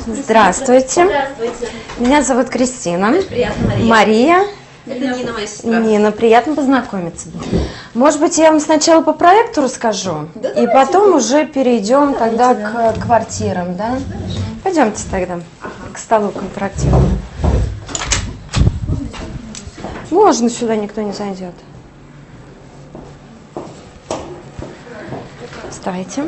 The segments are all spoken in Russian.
Здравствуйте. Здравствуйте. Меня зовут Кристина. Приятно, Мария. Мария. Это Нина, моя сестра. Нина, приятно познакомиться. Может быть, я вам сначала по проекту расскажу, Да, и давайте. потом уже перейдем тогда да. к квартирам, да? Пойдемте тогда к столу контрактивному. Можно, сюда никто не зайдет. Вставайте.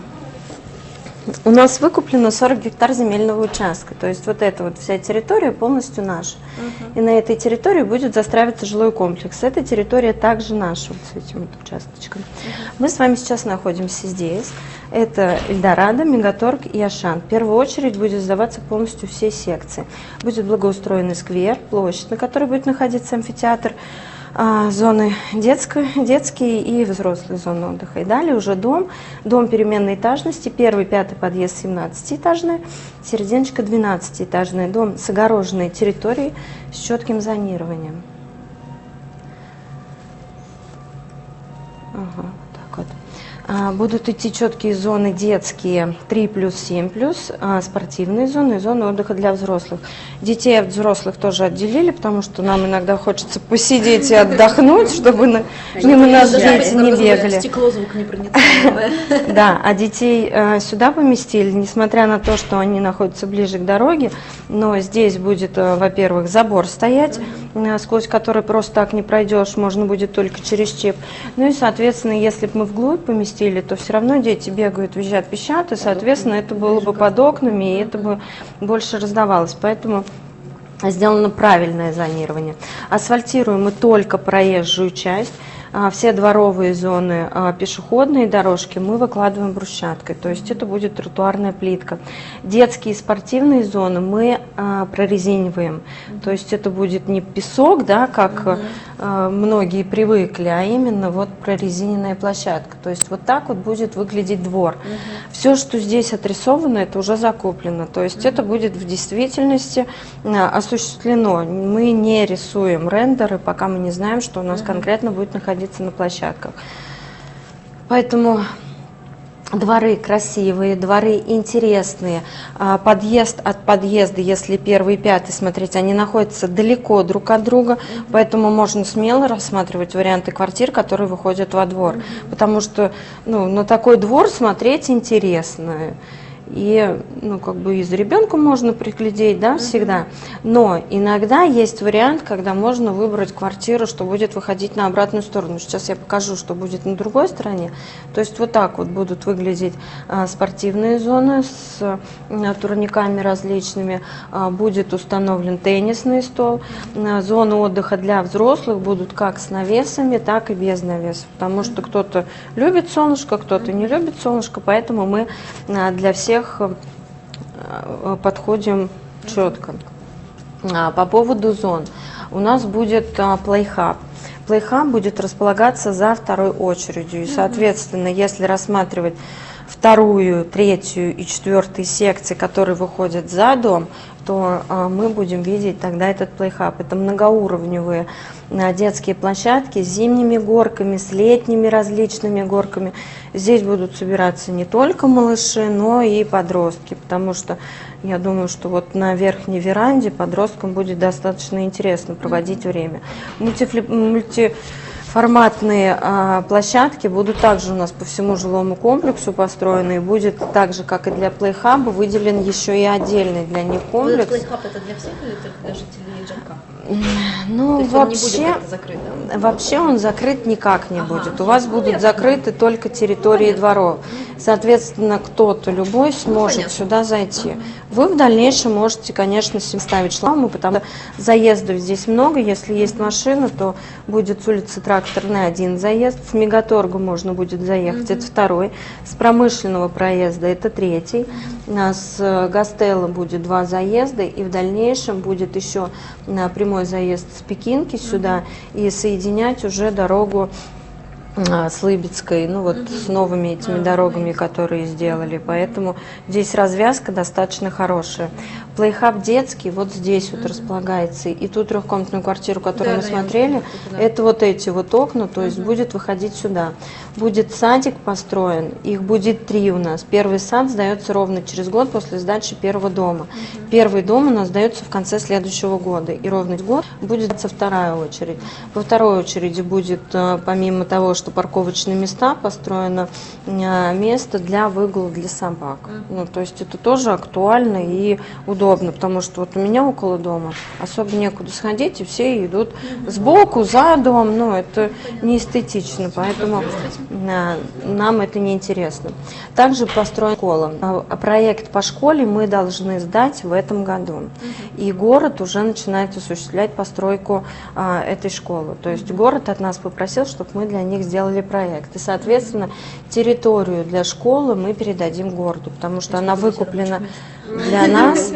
У нас выкуплено 40 гектар земельного участка, то есть вот эта вот вся территория полностью наша. И на этой территории будет застраиваться жилой комплекс. Эта территория также наша, вот с этим вот участочком. Мы с вами сейчас находимся здесь. Это Эльдорадо, Мегаторг и Ашан. В первую очередь будет сдаваться полностью все секции. Будет благоустроенный сквер, площадь, на которой будет находиться амфитеатр, зоны детские и взрослые зоны отдыха. И далее уже дом переменной этажности, первый, пятый подъезд 17-этажный, серединочка 12-этажный, дом с огороженной территорией с четким зонированием. Ага, вот так вот. Будут идти четкие зоны детские 3+, 7+, спортивные зоны и зоны отдыха для взрослых. Детей от взрослых тоже отделили, потому что нам иногда хочется посидеть и отдохнуть, чтобы мимо нас дети не бегали. Стекло звуконепроницаемое. Да, а детей сюда поместили, несмотря на то, что они находятся ближе к дороге, но здесь будет, во-первых, забор стоять, сквозь который просто так не пройдешь, можно будет только через чип. Ну и, соответственно, если бы мы вглубь поместили, то все равно дети бегают, визжат, пищат, и, соответственно, это было бы под окнами, и это бы больше раздавалось. Поэтому сделано правильное зонирование. Асфальтируем мы только проезжую часть. Все дворовые зоны, пешеходные дорожки мы выкладываем брусчаткой, то есть это будет тротуарная плитка. Детские и спортивные зоны мы прорезиниваем, то есть это будет не песок, да, как многие привыкли, а именно вот прорезиненная площадка. То есть вот так вот будет выглядеть двор. Все, что здесь отрисовано, это уже закуплено, то есть это будет в действительности осуществлено. Мы не рисуем рендеры, пока мы не знаем, что у нас конкретно будет находиться на площадках. Поэтому дворы красивые, дворы интересные. Подъезд от подъезда, если первый и пятый, смотрите, они находятся далеко друг от друга, поэтому можно смело рассматривать варианты квартир, которые выходят во двор. Потому что на такой двор смотреть интересно. И, как бы и за ребенком можно приглядеть, да, всегда. Но иногда есть вариант, когда можно выбрать квартиру, что будет выходить на обратную сторону. Сейчас я покажу, что будет на другой стороне. То есть вот так вот будут выглядеть спортивные зоны с турниками различными. Будет установлен теннисный стол. Зоны отдыха для взрослых будут как с навесами, так и без навесов. Потому что кто-то любит солнышко, кто-то не любит солнышко, поэтому мы для всех подходим четко. По поводу зон. У нас будет плейхаб. Плейхаб будет располагаться за второй очередью. И, соответственно, если рассматривать вторую, третью и четвертую секции, которые выходят за дом, то мы будем видеть тогда этот плейхаб. Это многоуровневые детские площадки с зимними горками, с летними различными горками. Здесь будут собираться не только малыши, но и подростки, потому что я думаю, что вот на верхней веранде подросткам будет достаточно интересно проводить время. Мультиформатные площадки будут также у нас по всему жилому комплексу построены, и будет так же, как и для плейхаба, выделен еще и отдельный для них комплекс. Плейхаб это для всех или только для жителей Джанка? Ну, вообще он закрыт никак не будет. У вас будут закрыты только территории дворов. Соответственно, кто-то, любой, сможет сюда зайти. Вы в дальнейшем можете, конечно, ставить шлагбаумы, потому что заездов здесь много. Если есть машина, то будет с улицы Тракторной один заезд. С Мегаторга можно будет заехать, это второй. С промышленного проезда это третий. С Гастелла будет 2 заезда, и в дальнейшем будет еще прямой заезд с Пекинки сюда и соединять уже дорогу с Лыбецкой, ну вот с новыми этими дорогами, которые сделали, поэтому здесь развязка достаточно хорошая. Плейхаб детский вот здесь вот располагается, и ту трехкомнатную квартиру, которую мы смотрели, это вот эти вот окна, то есть будет выходить сюда. Будет садик построен, их будет 3 у нас. Первый сад сдается ровно через год после сдачи первого дома. Первый дом у нас сдается в конце следующего года, и ровно год будет сдаться вторая очередь. Во второй очереди будет, помимо того, что парковочные места, построено место для выгула для собак. Ну, то есть это тоже актуально и удобно, потому что вот у меня около дома особо некуда сходить, и все идут сбоку, за дом, но это не эстетично, поэтому нам это не интересно. Также построена школа. Проект по школе мы должны сдать в этом году, и город уже начинает осуществлять постройку этой школы. То есть город от нас попросил, чтобы мы для них сделали проект, и, соответственно, территорию для школы мы передадим городу, потому что она выкуплена для нас.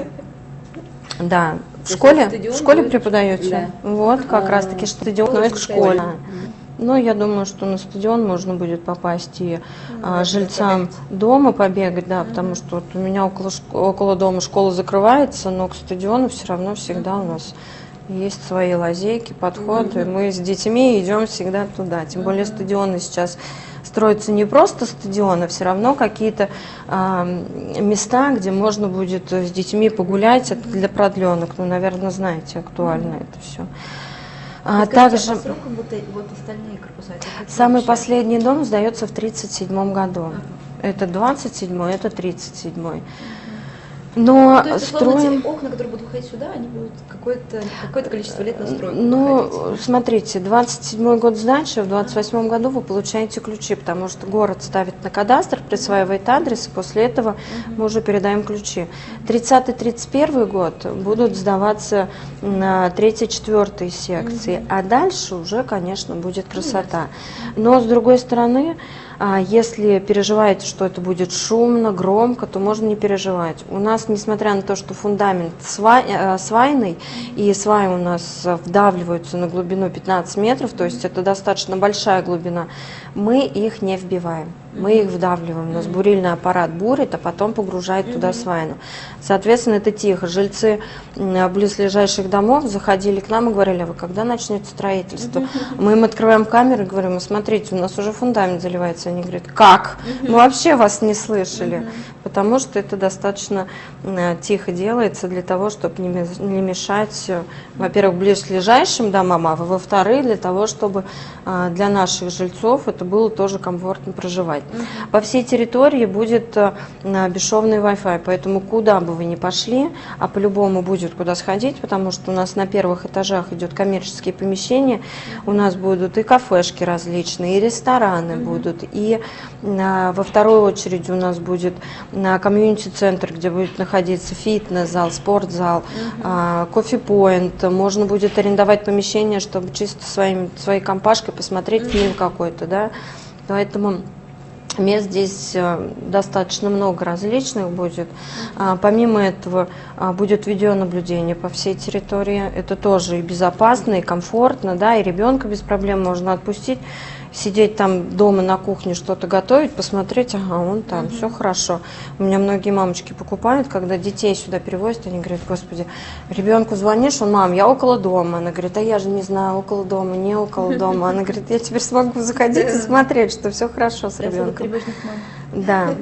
Да, в школе преподаете? Да. Вот, как раз таки стадион, но это школа. Ну, я думаю, что на стадион можно будет попасть и жильцам дома побегать, да, потому что вот у меня около дома школа закрывается, но к стадиону все равно всегда у нас есть свои лазейки, подходы. Мы с детьми идем всегда туда. Тем более стадионы сейчас строятся не просто стадионы, а все равно какие-то места, где можно будет с детьми погулять. Это для продленок. Ну, наверное, знаете, актуально это все. Также вот остальные корпуса, самый последний дом сдается в 1937 году. Это 27-й, это 37-й. Но то есть, строим... те окна, которые будут выходить сюда, они будут какое-то количество лет на стройку Ну, смотрите, 27-й год сдачи, в 28-м году вы получаете ключи, потому что город ставит на кадастр, присваивает адрес, и после этого мы уже передаем ключи. 30-31 год будут сдаваться на 3-4 секции, а дальше уже, конечно, будет красота. Но, с другой стороны, если переживаете, что это будет шумно, громко, то можно не переживать. У нас, несмотря на то, что фундамент свайный, и сваи у нас вдавливаются на глубину 15 метров, то есть это достаточно большая глубина, мы их не вбиваем. Мы их вдавливаем, у нас бурильный аппарат бурит, а потом погружает туда свайну. Соответственно, это тихо. Жильцы близлежащих домов заходили к нам и говорили: а вы когда начнете строительство? Мы им открываем камеру и говорим: смотрите, у нас уже фундамент заливается. Они говорят: как? Мы вообще вас не слышали. Потому что это достаточно тихо делается для того, чтобы не мешать, во-первых, близлежащим домам, а во-вторых, для того, чтобы для наших жильцов это было тоже комфортно проживать. По всей территории будет бесшовный Wi-Fi, поэтому куда бы вы ни пошли, а по-любому будет куда сходить, потому что у нас на первых этажах идет коммерческие помещения, у нас будут и кафешки различные, и рестораны будут, и во второй очереди у нас будет комьюнити-центр, где будет находиться фитнес-зал, спортзал, кофе-поинт, можно будет арендовать помещение, чтобы чисто своей компашкой посмотреть фильм какой-то, да, поэтому мест здесь достаточно много различных будет. Помимо этого будет видеонаблюдение по всей территории. Это тоже и безопасно, и комфортно, да, и ребенка без проблем можно отпустить, сидеть там дома на кухне, что-то готовить, посмотреть, ага, он там, все хорошо. У меня многие мамочки покупают, когда детей сюда перевозят, они говорят: господи, ребенку звонишь, он: мам, я около дома. Она говорит: а я же не знаю, около дома, не около дома. Она говорит: я теперь смогу заходить и смотреть, что все хорошо с ребенком. Да.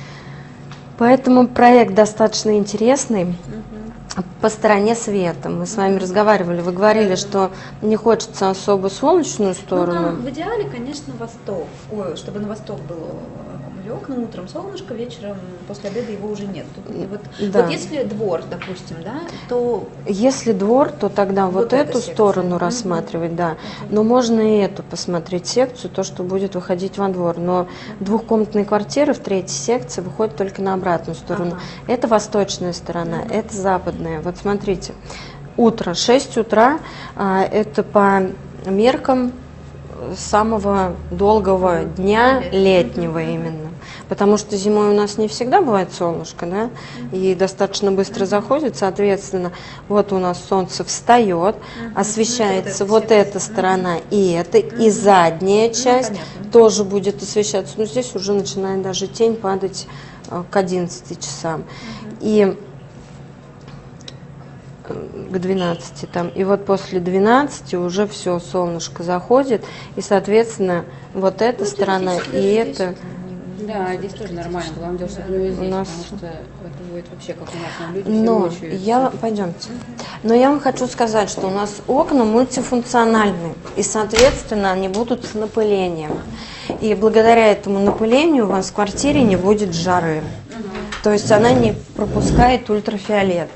Поэтому проект достаточно интересный. По стороне света. Мы с вами разговаривали, вы говорили, что не хочется особо солнечную сторону. Ну, нам в идеале, конечно, восток. Ой, чтобы на восток было окна, утром солнышко, вечером после обеда его уже нет. Вот если двор, допустим, да, то... Если двор, то тогда вот эту сторону рассматривать, да. Но можно и эту посмотреть секцию, то, что будет выходить во двор. Но двухкомнатные квартиры в третьей секции выходят только на обратную сторону. Это восточная сторона, это западная. Вот смотрите, утро, 6 утра, это по меркам самого долгого дня, летнего именно. Потому что зимой у нас не всегда бывает солнышко, да, и достаточно быстро заходит, соответственно, вот у нас солнце встает, освещается вот эта сторона и эта, и задняя часть, тоже будет освещаться, но здесь уже начинает даже тень падать к 11 часам. И к 12 там. И вот после 12 уже все, солнышко заходит, и, соответственно, вот эта сторона и эта... Да, здесь тоже нормально. Главное дело, чтобы не здесь, потому что это будет вообще как у нас там люди Но ночью. пойдемте. Но я вам хочу сказать, что у нас окна мультифункциональные, и, соответственно, они будут с напылением. И благодаря этому напылению у вас в квартире не будет жары. То есть она не пропускает ультрафиолет.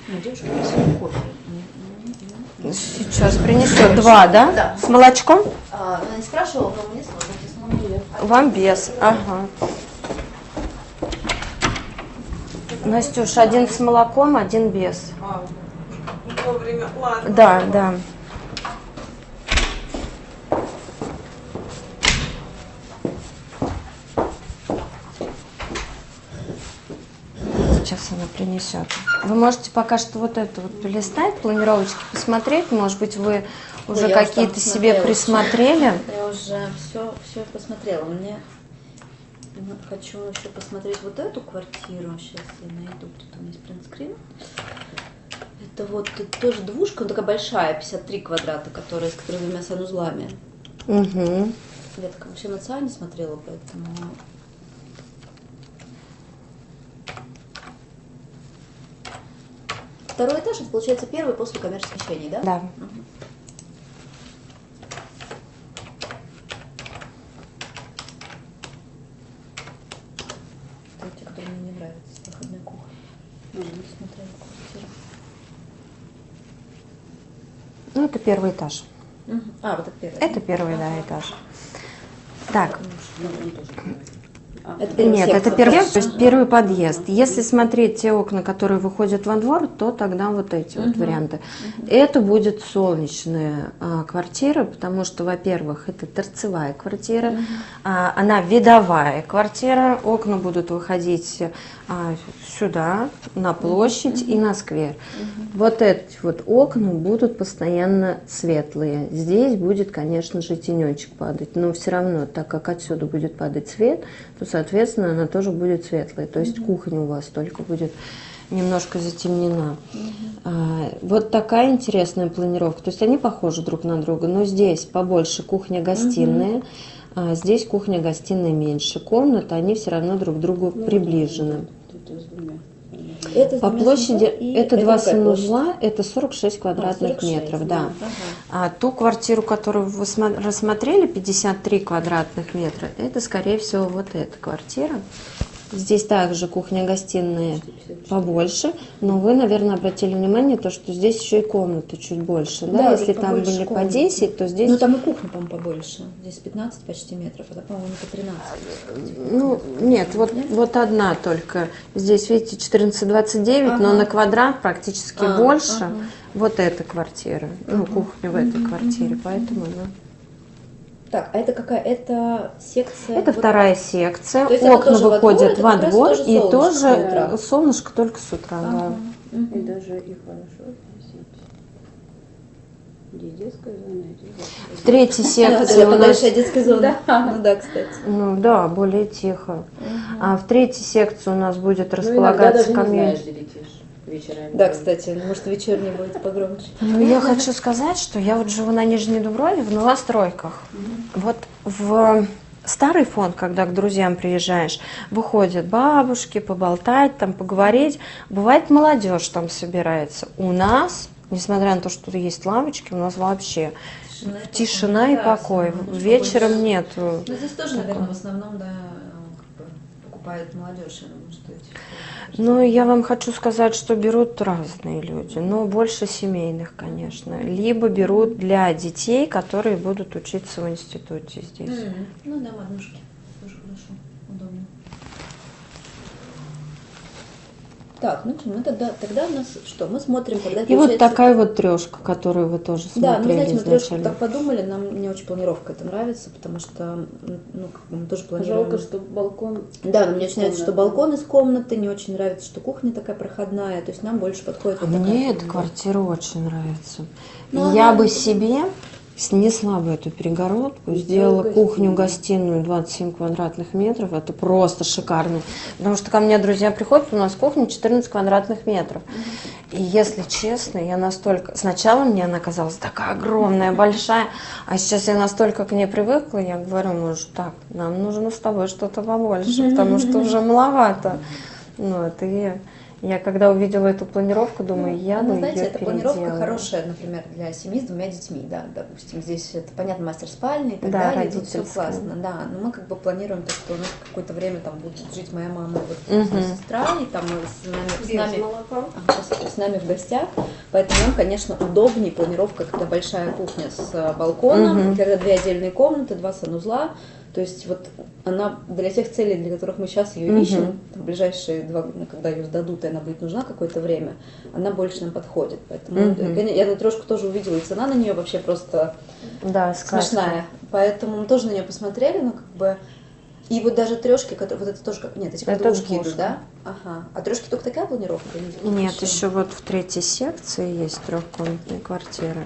Сейчас принесет 2, да? Да. С молочком? Не спрашивала, но мне сложно. Вам без. Ага. Настюш, 1 с молоком, 1 без. Вовремя. Ладно. Да, да. Сейчас она принесет. Вы можете пока что вот это вот полистать, планировочки посмотреть. Может быть, вы уже какие-то себе присмотрели. Я уже все посмотрела. Мне хочу еще посмотреть вот эту квартиру. Сейчас я найду, где-то у меня есть принтскрин. Это вот тоже двушка, такая большая, 53 квадрата, с которой 2 санузлами. Угу. Я так вообще на ЦА не смотрела, поэтому... Второй этаж, это получается первый после коммерческих чтений, да? Да. Угу. Это те, которые мне не нравятся, проходная кухня. Не смотрела квартиру. Ну, это первый этаж. Угу. А, вот это первый. Это первый, да, этаж. Так. Это первый Нет, сектор. это первый, то есть первый подъезд. Если смотреть те окна, которые выходят во двор, то тогда вот эти вот варианты. Это будет солнечная квартира, потому что, во-первых, это торцевая квартира, она видовая квартира, окна будут выходить сюда, на площадь и на сквер. Вот эти вот окна будут постоянно светлые. Здесь будет, конечно же, тенечек падать, но все равно, так как отсюда будет падать свет, то, соответственно, она тоже будет светлая. То есть кухня у вас только будет немножко затемнена. Вот такая интересная планировка. То есть они похожи друг на друга, но здесь побольше кухня-гостиная, а здесь кухня-гостиная меньше. Комнаты, они все равно друг к другу приближены. Это По площади это 2 санузла, площадь? это 46 квадратных 46, метров, да. Ага. А ту квартиру, которую вы рассмотрели, 53 квадратных метра, это, скорее всего, вот эта квартира. Здесь также кухня-гостиная побольше, но вы, наверное, обратили внимание, то, что здесь еще и комнаты чуть больше. Да? Если там были по 10, то здесь... Ну, там и кухня, по-моему, побольше. Здесь 15 почти метров, а там, по-моему, по 13. Ну, нет, вот одна только. Здесь, видите, 14,29, но на квадрат практически больше. Вот эта квартира, ну, кухня в этой квартире, поэтому, да. Так, а это какая? Это секция? Это вот вторая секция. То есть окна выходят во двор, и тоже солнышко только с утра. Да. И даже и хорошо. Здесь детская зона, В третьей секции у нас... большая детская зона. Ну да, кстати. Ну да, более тихо. А в третьей секции у нас будет располагаться скамейка. Вечерами. Да, кстати, может, вечерний будет погромче. Ну, я хочу сказать, что я вот живу на Нижней Дуброве в новостройках. Вот в старый фонд, когда к друзьям приезжаешь, выходят бабушки поболтать, там поговорить. Бывает, молодежь там собирается. У нас, несмотря на то, что есть лавочки, у нас вообще тишина и покой. Вечером нет. Ну, здесь тоже, наверное, в основном, да, покупает молодежь, я думаю, что эти... Ну, я вам хочу сказать, что берут разные люди, но больше семейных, конечно. Либо берут для детей, которые будут учиться в институте здесь. Ну да, однушки. Тоже хорошо, удобно. Так, ну что, мы тогда у нас что? Мы смотрим, когда И вот такая вот трешка, которую вы тоже смотрели. Да, ну, знаете, мы трешку изначально. так подумали, мне очень планировка это нравится, потому что, ну, как бы мы тоже планируем... Жалко, что балкон... Да, но мне очень нравится, что балкон из комнаты, не очень нравится, что кухня такая проходная, то есть нам больше подходит вот Мне такая эта квартира очень нравится. Ну, Я она- бы себе снесла бы эту перегородку, сделала кухню-гостиную 27 квадратных метров. Это просто шикарно. Потому что ко мне друзья приходят, у нас кухня 14 квадратных метров. И если честно, я настолько... Сначала мне она казалась такая огромная, большая, а сейчас я настолько к ней привыкла, я говорю мужу, так, нам нужно с тобой что-то побольше, потому что уже маловато. Вот, и я когда увидела эту планировку, думаю, я бы знаете, ее эта планировка хорошая, например, для семьи с 2 детьми, да, допустим, здесь это, понятно, мастер-спальня и так далее, тут все классно, да, но мы как бы планируем то, что у нас какое-то время там будет жить моя мама, вот, сестра, и там с нами в гостях, поэтому нам, конечно, удобнее планировка, когда большая кухня с балконом, когда 2 отдельные комнаты, 2 санузла. То есть вот она для тех целей, для которых мы сейчас ее ищем, в ближайшие 2 года, когда ее сдадут, и она будет нужна какое-то время, она больше нам подходит. Поэтому я на трешку тоже увидела, и цена на нее вообще просто смешная. Поэтому мы тоже на нее посмотрели, ну как бы. И вот даже трешки, которые, вот это тоже как. Нет, эти как двушки идут, да? Ага. А трешки только такая планировка? Нет, еще вот в 3-й секции есть 3-комнатные квартиры.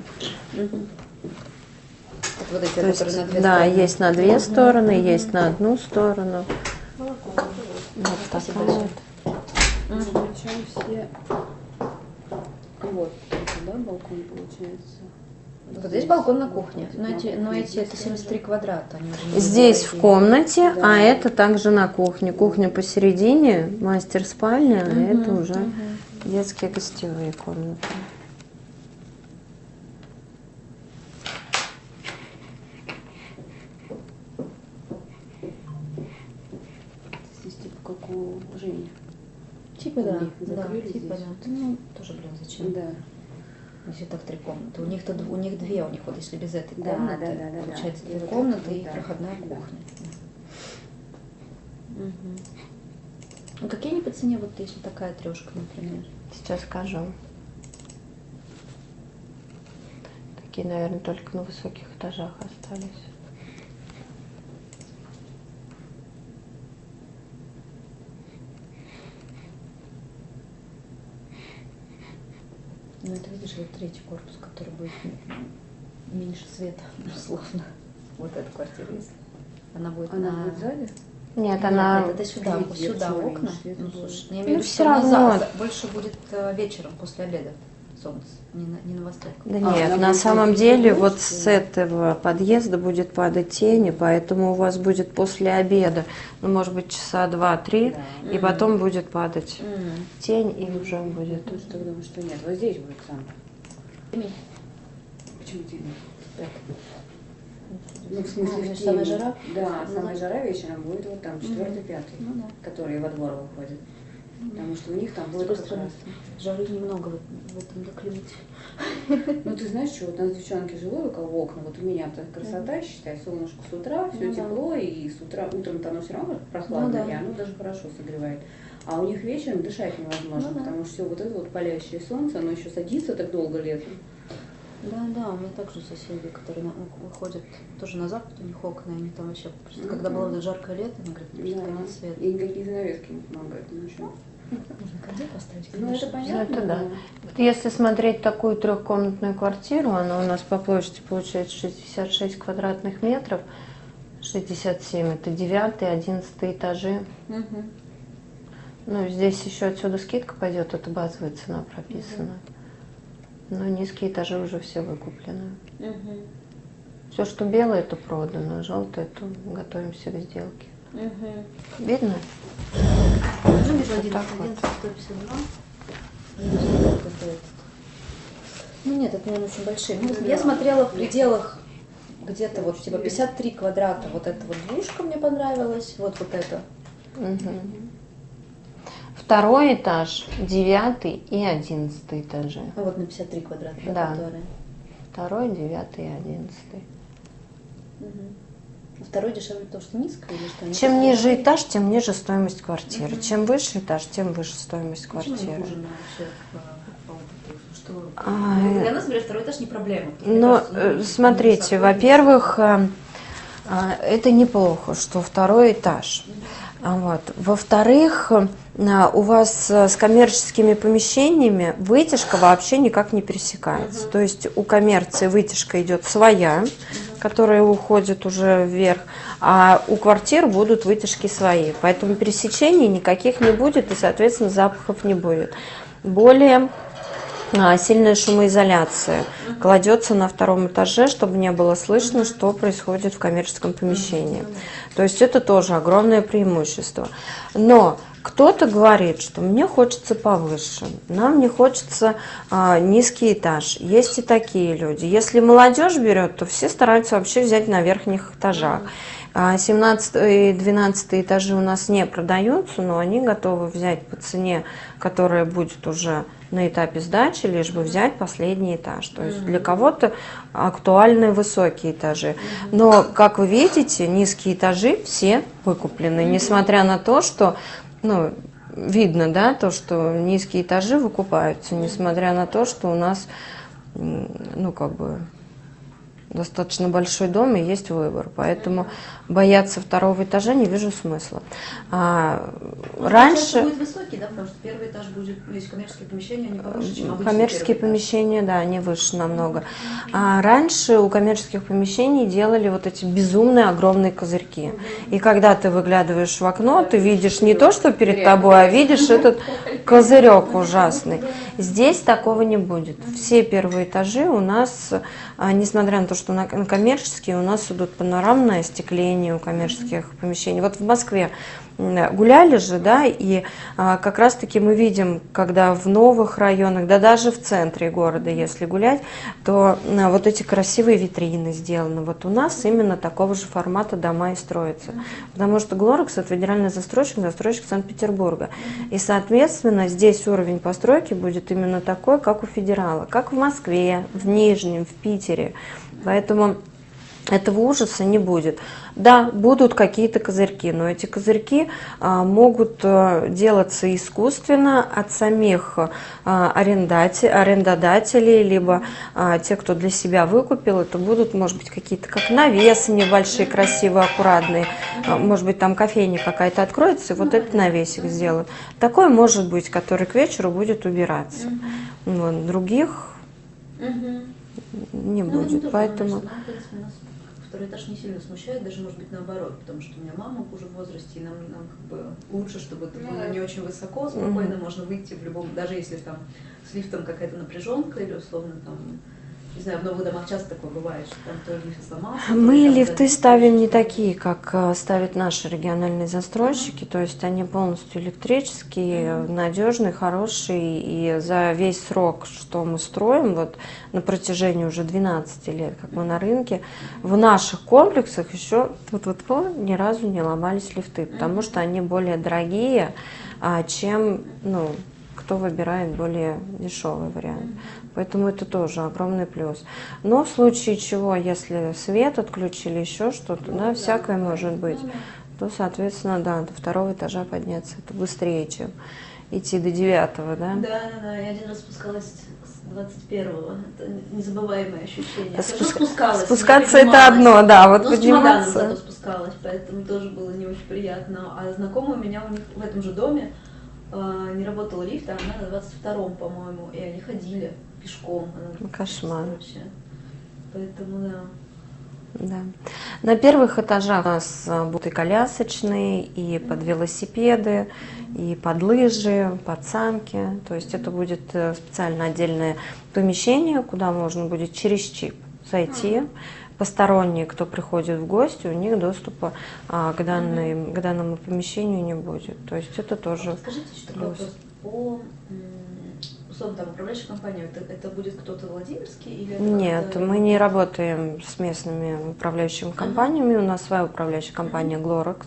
Вот эти, есть, которые на 2 да, стороны. есть на 2 стороны, есть на 1 сторону. Вот Спасибо такая большое. вот. Причем все... Вот, да, балкон получается. Вот здесь балкон на кухне, но эти это 73 квадрата. Они уже не Здесь в комнате, да. а это также на кухне. Кухня посередине, мастер-спальня, а это уже детские гостевые комнаты. Здесь типа как у Жени. Типа да, Закрыли типа здесь. да. Ну, тоже, блин, зачем? Да. Если так 3 комнаты. У них 2, у них вот если без этой Да, комнаты, да. получается И 2 вот комнаты это, и да. проходная Да. кухня. Ну какие они по цене, вот если такая трешка, например? Сейчас скажу. Такие, наверное, только на высоких этажах остались. Ну это видишь, вот 3-й корпус, который будет меньше света, условно. Вот эта квартира, если она будет Она на... будет сзади? Нет, она... Это сюда, Видите, сюда почему окна. свет Ну, будет? слушай, я имею в виду, всё что она равно. больше будет вечером, после обеда солнце, не на восток. Да А, нет, она на будет самом на деле другую вот с сторону? этого подъезда будет падать тень, и поэтому у вас будет после обеда, ну, может быть, часа 2-3, Да. и потом будет падать тень, и уже будет. Потому что я думаю, что нет. Вот здесь будет сам. Темень. Почему темень? Так. Ну, в смысле, значит, в самая темень. жара? Да, Ну, самая да. жара вечером будет вот там, 4-5, Ну да. которые во двор выходят. Потому что у них там С будет другой как стороны, раз. жары немного в этом доклюете. Ну, ты знаешь, что вот у нас девчонки живут, у кого окна, вот у меня-то красота, считай, солнышко с утра, все Ну да. тепло, и с утра, утром-то оно все равно прохладно, Ну да. и оно даже хорошо согревает. А у них вечером дышать невозможно, Ну да. потому что все вот это вот палящее солнце, оно еще садится так долго летом. Да, у меня также соседи, которые выходят тоже на запад, у них окна, и они там вообще просто, когда было вот жаркое лето, они говорят, просто конец света. И никакие занавески не помогают, ничего. Можно кондей поставить, Ну, конечно. это понятно. Это да. Вот если смотреть такую 3-комнатную квартиру, она у нас по площади получается 66 квадратных метров, 67 это 9-й, 11 этажи. Мгм. Ну, здесь еще отсюда скидка пойдет, это базовая цена прописана. Но низкие этажи уже все выкуплены. Мгм. Все, что белое, это продано, желтое, то готовимся к сделке. Мгм. Видно? Ну, вижу, Вот так 11, вот. 152. Не знаю, как это. Ну нет, это, наверное, очень большие. Ну, я смотрела в пределах где-то вот типа 53 квадрата. Вот эта вот двушка мне понравилась. Вот это. Мгм. 2-й этаж, 9-й и 11 этажи. Ну вот на 53 квадрата, Да. которые. 2-й, 9-й и 11-й. Мгм. А второй дешевле, потому что низко или что? Они Чем просто ниже дешевле? этаж, тем ниже стоимость квартиры. Чем выше этаж, тем выше стоимость Почему они квартиры. хуже вообще по опыту? Что... А, Ну, для нас, например, второй этаж не проблема. Мне Но кажется, ну, смотрите, высоко, во-первых, это неплохо, что 2-й этаж. Вот. Во-вторых, у вас с коммерческими помещениями вытяжка вообще никак не пересекается. То есть у коммерции вытяжка идет своя, которая уходит уже вверх, а у квартир будут вытяжки свои. Поэтому пересечений никаких не будет и, соответственно, запахов не будет. Более сильная шумоизоляция кладется на втором этаже, чтобы не было слышно, что происходит в коммерческом помещении. То есть это тоже огромное преимущество. Но кто-то говорит, что мне хочется повыше, нам не хочется низкий этаж. Есть и такие люди. Если молодежь берет, то все стараются вообще взять на верхних этажах. 17 и 12 этажи у нас не продаются, но они готовы взять по цене, которая будет уже на этапе сдачи, лишь бы взять последний этаж. То есть для кого-то актуальны высокие этажи. Но, как вы видите, низкие этажи все выкуплены, несмотря на то, что, ну, видно, да, то, что низкие этажи выкупаются, несмотря на то, что у нас, ну, как бы, достаточно большой дом и есть выбор, поэтому бояться второго этажа не вижу смысла. Раньше будет высокий, да, потому что первый этаж будет, есть коммерческие помещения, они повыше, чем обычный. Коммерческие помещения, да, они выше намного. Раньше у коммерческих помещений делали вот эти безумные огромные козырьки. И когда ты выглядываешь в окно, ты видишь не то, что перед тобой, а видишь этот козырек ужасный. Здесь такого не будет. Все первые этажи у нас, несмотря на то, что на коммерческие, у нас идут панорамное остекление у коммерческих помещений. Вот в Москве гуляли же, да, и как раз-таки мы видим, когда в новых районах, да даже в центре города, если гулять, то вот эти красивые витрины сделаны. Вот у нас именно такого же формата дома и строятся. Потому что Глорекс — это федеральный застройщик, застройщик Санкт-Петербурга. И, соответственно, здесь уровень постройки будет именно такой, как у федерала, как в Москве, в Нижнем, в Питере. Поэтому этого ужаса не будет. Да, будут какие-то козырьки, но эти козырьки могут делаться искусственно от самих арендодателей, либо те, кто для себя выкупил. Это будут, может быть, какие-то как навесы небольшие, красивые, аккуратные. Может быть, там кофейня какая-то откроется, и вот этот навесик сделают. Такой может быть, который к вечеру будет убираться. Вот, других не будет, поэтому... Второй этаж не сильно смущает, даже может быть наоборот, потому что у меня мама уже в возрасте, и нам как бы лучше, чтобы это было не очень высоко, спокойно можно выйти в любом, даже если там с лифтом какая-то напряженка или условно там, не знаю, в новых домах часто такое бывает, что там тоже лифт сломался. Мы лифты ставим не такие, как ставят наши региональные застройщики, то есть они полностью электрические, надежные, хорошие, и за весь срок, что мы строим, вот на протяжении уже 12 лет, как мы на рынке, в наших комплексах еще ни разу не ломались лифты, потому что они более дорогие, чем, ну, кто выбирает более дешевый вариант. Поэтому это тоже огромный плюс. Но в случае чего, если свет отключили, еще что-то, да, всякое может быть, то, соответственно, да, до второго этажа подняться это быстрее, чем идти до 9-го, да? Да, я один раз спускалась с 21-го. Это незабываемое ощущение. Спускаться это одно, да, вот подниматься. С чемоданом спускалась, поэтому тоже было не очень приятно. А знакомая у меня у них в этом же доме не работал лифт, а она на 22-м, по-моему, и они ходили пешком. Кошмар. Поэтому, да. Да. На первых этажах у нас будут и колясочные, и под велосипеды, и под лыжи, под санки. То есть это будет специально отдельное помещение, куда можно будет через чип зайти. Посторонние, кто приходит в гости, у них доступа к данному помещению не будет. То есть это тоже Скажите, еще такой вопрос. По условно, там, управляющей компанией, это будет кто-то владимирский? Или это Нет, мы не работаем с местными управляющими компаниями. У нас своя управляющая компания Глорекс.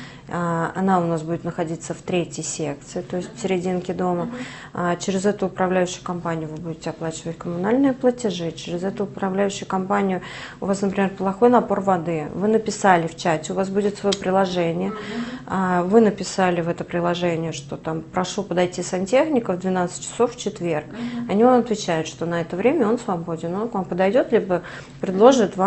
Она у нас будет находиться в 3-й секции, то есть в серединке дома. Через эту управляющую компанию вы будете оплачивать коммунальные платежи. Через эту управляющую компанию у вас, например, плохой напор воды. Вы написали в чате, у вас будет свое приложение. Вы написали в это приложение, что там прошу подойти сантехника в 12 часов в четверг. Они вам отвечают, что на это время он свободен. Он к вам подойдет, либо предложит вам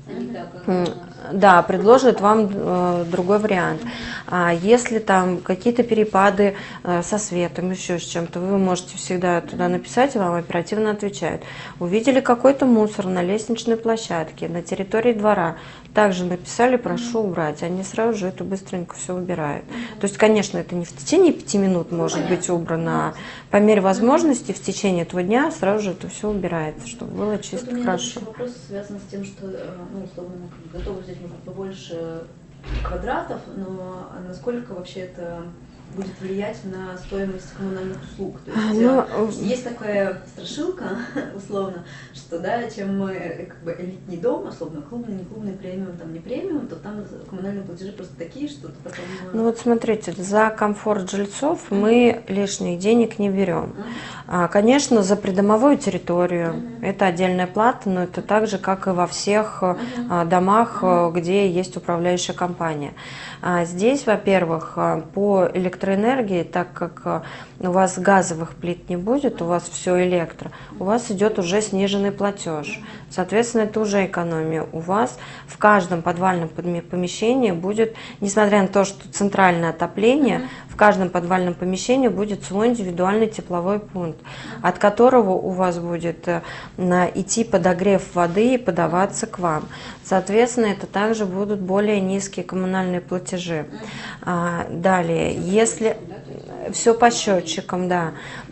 Да, предложит вам другой вариант. Если там какие-то перепады со светом, еще с чем-то, вы можете всегда туда написать, и вам оперативно отвечают. Увидели какой-то мусор на лестничной площадке, на территории двора, также написали, прошу убрать. Они сразу же это быстренько все убирают. То есть, конечно, это не в течение 5 минут может быть убрано, а по мере возможности в течение этого дня сразу же это все убирается, чтобы было чисто, хорошо. Вопрос связан с тем, что, ну, условно, мы готовы взять, может, побольше квадратов, но насколько вообще это будет влиять на стоимость коммунальных услуг? То есть, есть такая страшилка, условно, что, да, чем как бы элитный дом, условно, клубный, не клубный, премиум, там не премиум, то там коммунальные платежи просто такие, что ты потом... Ну вот смотрите, за комфорт жильцов мы лишних денег не берем. Конечно, за придомовую территорию это отдельная плата, но это так же, как и во всех домах, где есть управляющая компания. Здесь, во-первых, по электроэнергии, так как у вас газовых плит не будет, у вас все электро, у вас идет уже сниженный платеж. Соответственно, это уже экономия. У вас в каждом подвальном помещении будет, несмотря на то, что центральное отопление, в каждом подвальном помещении будет свой индивидуальный тепловой пункт, от которого у вас будет идти подогрев воды и подаваться к вам. Соответственно, это также будут более низкие коммунальные платежи. Далее, если все по счетчикам, да,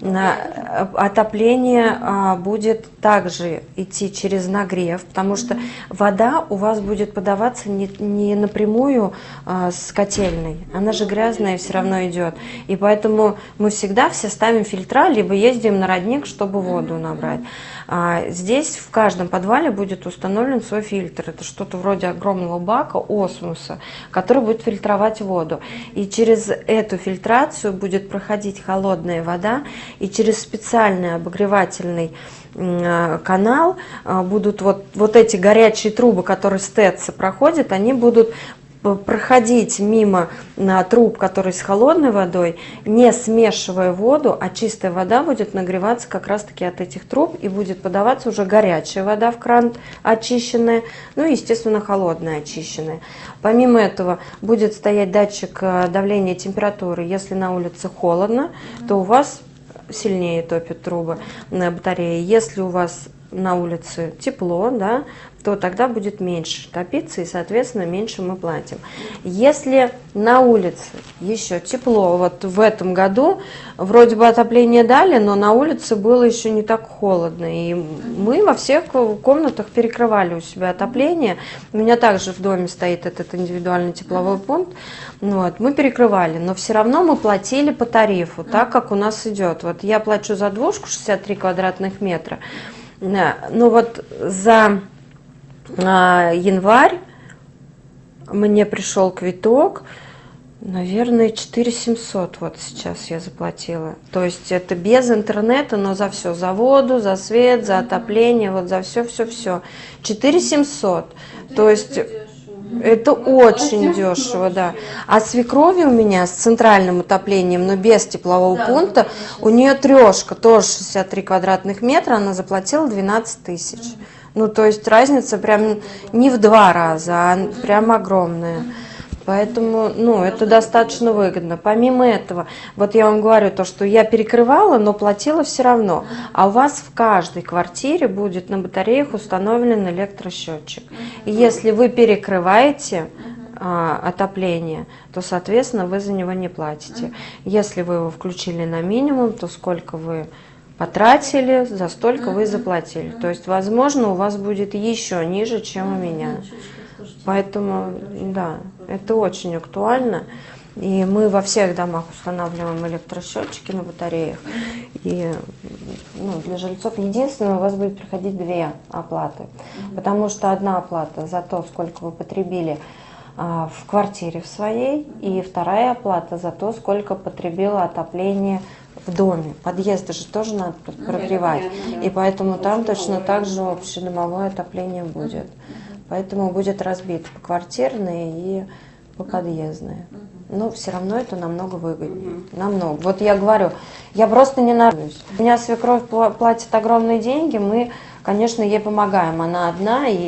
отопление будет также идти через нагрев, потому что вода у вас будет подаваться не напрямую с котельной, она же грязная все равно идет. И поэтому мы всегда все ставим фильтра, либо ездим на родник, чтобы воду набрать. Здесь в каждом подвале будет установлен свой фильтр. Это что-то вроде огромного бака, осмоса, который будет фильтровать воду. И через эту фильтрацию будет проходить холодная вода, и через специальный обогревательный канал будут вот эти горячие трубы, которые с ТЭЦ проходят, они будут проходить мимо труб, которые с холодной водой, не смешивая воду, а чистая вода будет нагреваться как раз-таки от этих труб, и будет подаваться уже горячая вода в кран очищенная, ну и, естественно, холодная очищенная. Помимо этого будет стоять датчик давления и температуры. Если на улице холодно, то у вас сильнее топят трубы на батарее. Если у вас на улице тепло, да, то тогда будет меньше топиться, и, соответственно, меньше мы платим. Если на улице еще тепло, вот в этом году вроде бы отопление дали, но на улице было еще не так холодно, и мы во всех комнатах перекрывали у себя отопление. У меня также в доме стоит этот индивидуальный тепловой пункт, вот, мы перекрывали, но все равно мы платили по тарифу, так как у нас идет. Вот я плачу за двушку 63 квадратных метра, но вот за январь мне пришел квиток, наверное, 4700 вот сейчас я заплатила. То есть это без интернета, но за все, за воду, за свет, за отопление, вот за все. 4700. То есть это очень дешево, да. А свекрови у меня с центральным отоплением, но без теплового пункта, у нее трешка, тоже 63 квадратных метра, она заплатила 12 тысяч. Ну, то есть разница прям не в 2 раза, а прям огромная. Поэтому, ну, это достаточно выгодно. Помимо этого, вот я вам говорю, то, что я перекрывала, но платила все равно. А у вас в каждой квартире будет на батареях установлен электросчетчик. И если вы перекрываете отопление, то, соответственно, вы за него не платите. Если вы его включили на минимум, то сколько вы потратили, за столько вы заплатили. То есть, возможно, у вас будет еще ниже, чем у меня. Поэтому, да, это очень актуально. И мы во всех домах устанавливаем электросчетчики на батареях. И для жильцов единственное, у вас будет приходить 2 оплаты. Потому что одна оплата за то, сколько вы потребили в квартире в своей, и вторая оплата за то, сколько потребило отопление в доме. Подъезды же тоже надо прогревать. И поэтому там точно так же общедомовое отопление будет. Поэтому будет разбито поквартирное и поподъездное. Но все равно это намного выгоднее. Намного. Вот я говорю, я просто не нравлюсь. У меня свекровь платит огромные деньги, мы, конечно, ей помогаем. Она одна, и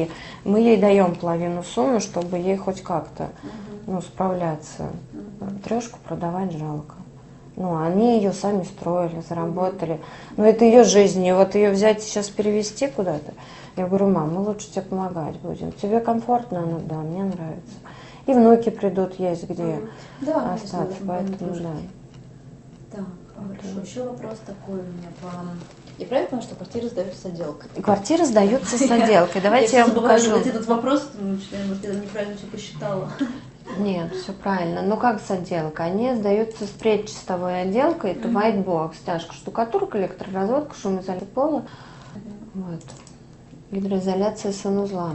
мы ей даем половину суммы, чтобы ей хоть как-то справляться. Трешку продавать жалко. Ну, они ее сами строили, заработали. Но это ее жизнь, и вот ее взять сейчас перевести куда-то. Я говорю: мам, мы лучше тебе помогать будем. Тебе комфортно? Она: да, мне нравится. И внуки придут, есть где остаться, поэтому да. Так, хорошо. Еще вопрос такой у меня к вам. Я правильно понимаю, что квартиры сдаются с отделкой? Квартиры сдаются с отделкой. Давайте я вам покажу. Этот вопрос, может, я неправильно все посчитала. Нет, все правильно. Но как с отделкой? Они сдаются с предчистовой отделкой. Это white box, стяжка, штукатурка, электроразводка, шумоизоляция пола. Вот. Гидроизоляция санузла.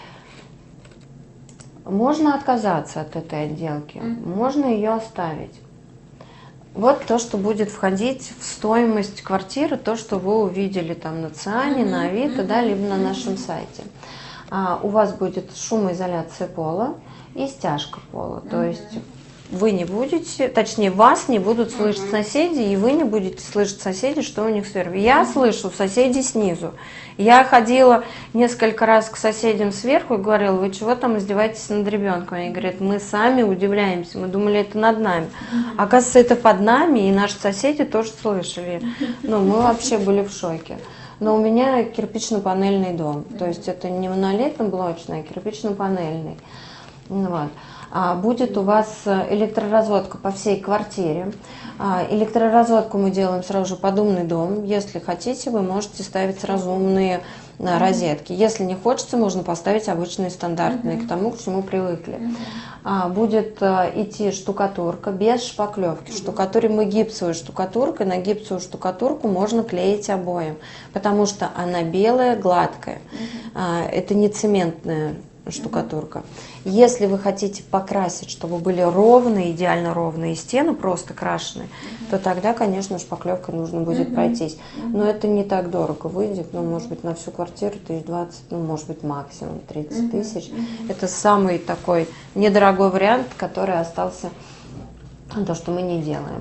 Можно отказаться от этой отделки, можно ее оставить. Вот то, что будет входить в стоимость квартиры, то, что вы увидели там на Циане, на Авито, да, либо на нашем сайте. У вас будет шумоизоляция пола и стяжка пола. То есть вы не будете, точнее, вас не будут слышать соседи, и вы не будете слышать соседей, что у них сверху. Я слышу соседей снизу. Я ходила несколько раз к соседям сверху и говорила: вы чего там издеваетесь над ребенком? Они говорят: мы сами удивляемся, мы думали, это над нами. Оказывается, это под нами, и наши соседи тоже слышали. Ну, мы вообще были в шоке. Но у меня кирпично-панельный дом, то есть это не монолитно-блочный, а кирпично-панельный. Вот. Будет у вас электроразводка по всей квартире. Электроразводку мы делаем сразу же под умный дом. Если хотите, вы можете ставить сразу умные розетки. Если не хочется, можно поставить обычные стандартные, к тому, к чему привыкли. Будет идти штукатурка без шпаклевки. Штукатурим мы гипсовой штукатуркой. На гипсовую штукатурку можно клеить обои, потому что она белая, гладкая. Это не цементная штукатурка. Если вы хотите покрасить, чтобы были ровные, идеально ровные стены, просто крашеные, то тогда, конечно, шпаклевкой нужно будет пройтись. Но это не так дорого выйдет, ну, может быть, на всю квартиру 20, ну, может быть, максимум 30 тысяч. Это самый такой недорогой вариант, который остался, то, что мы не делаем.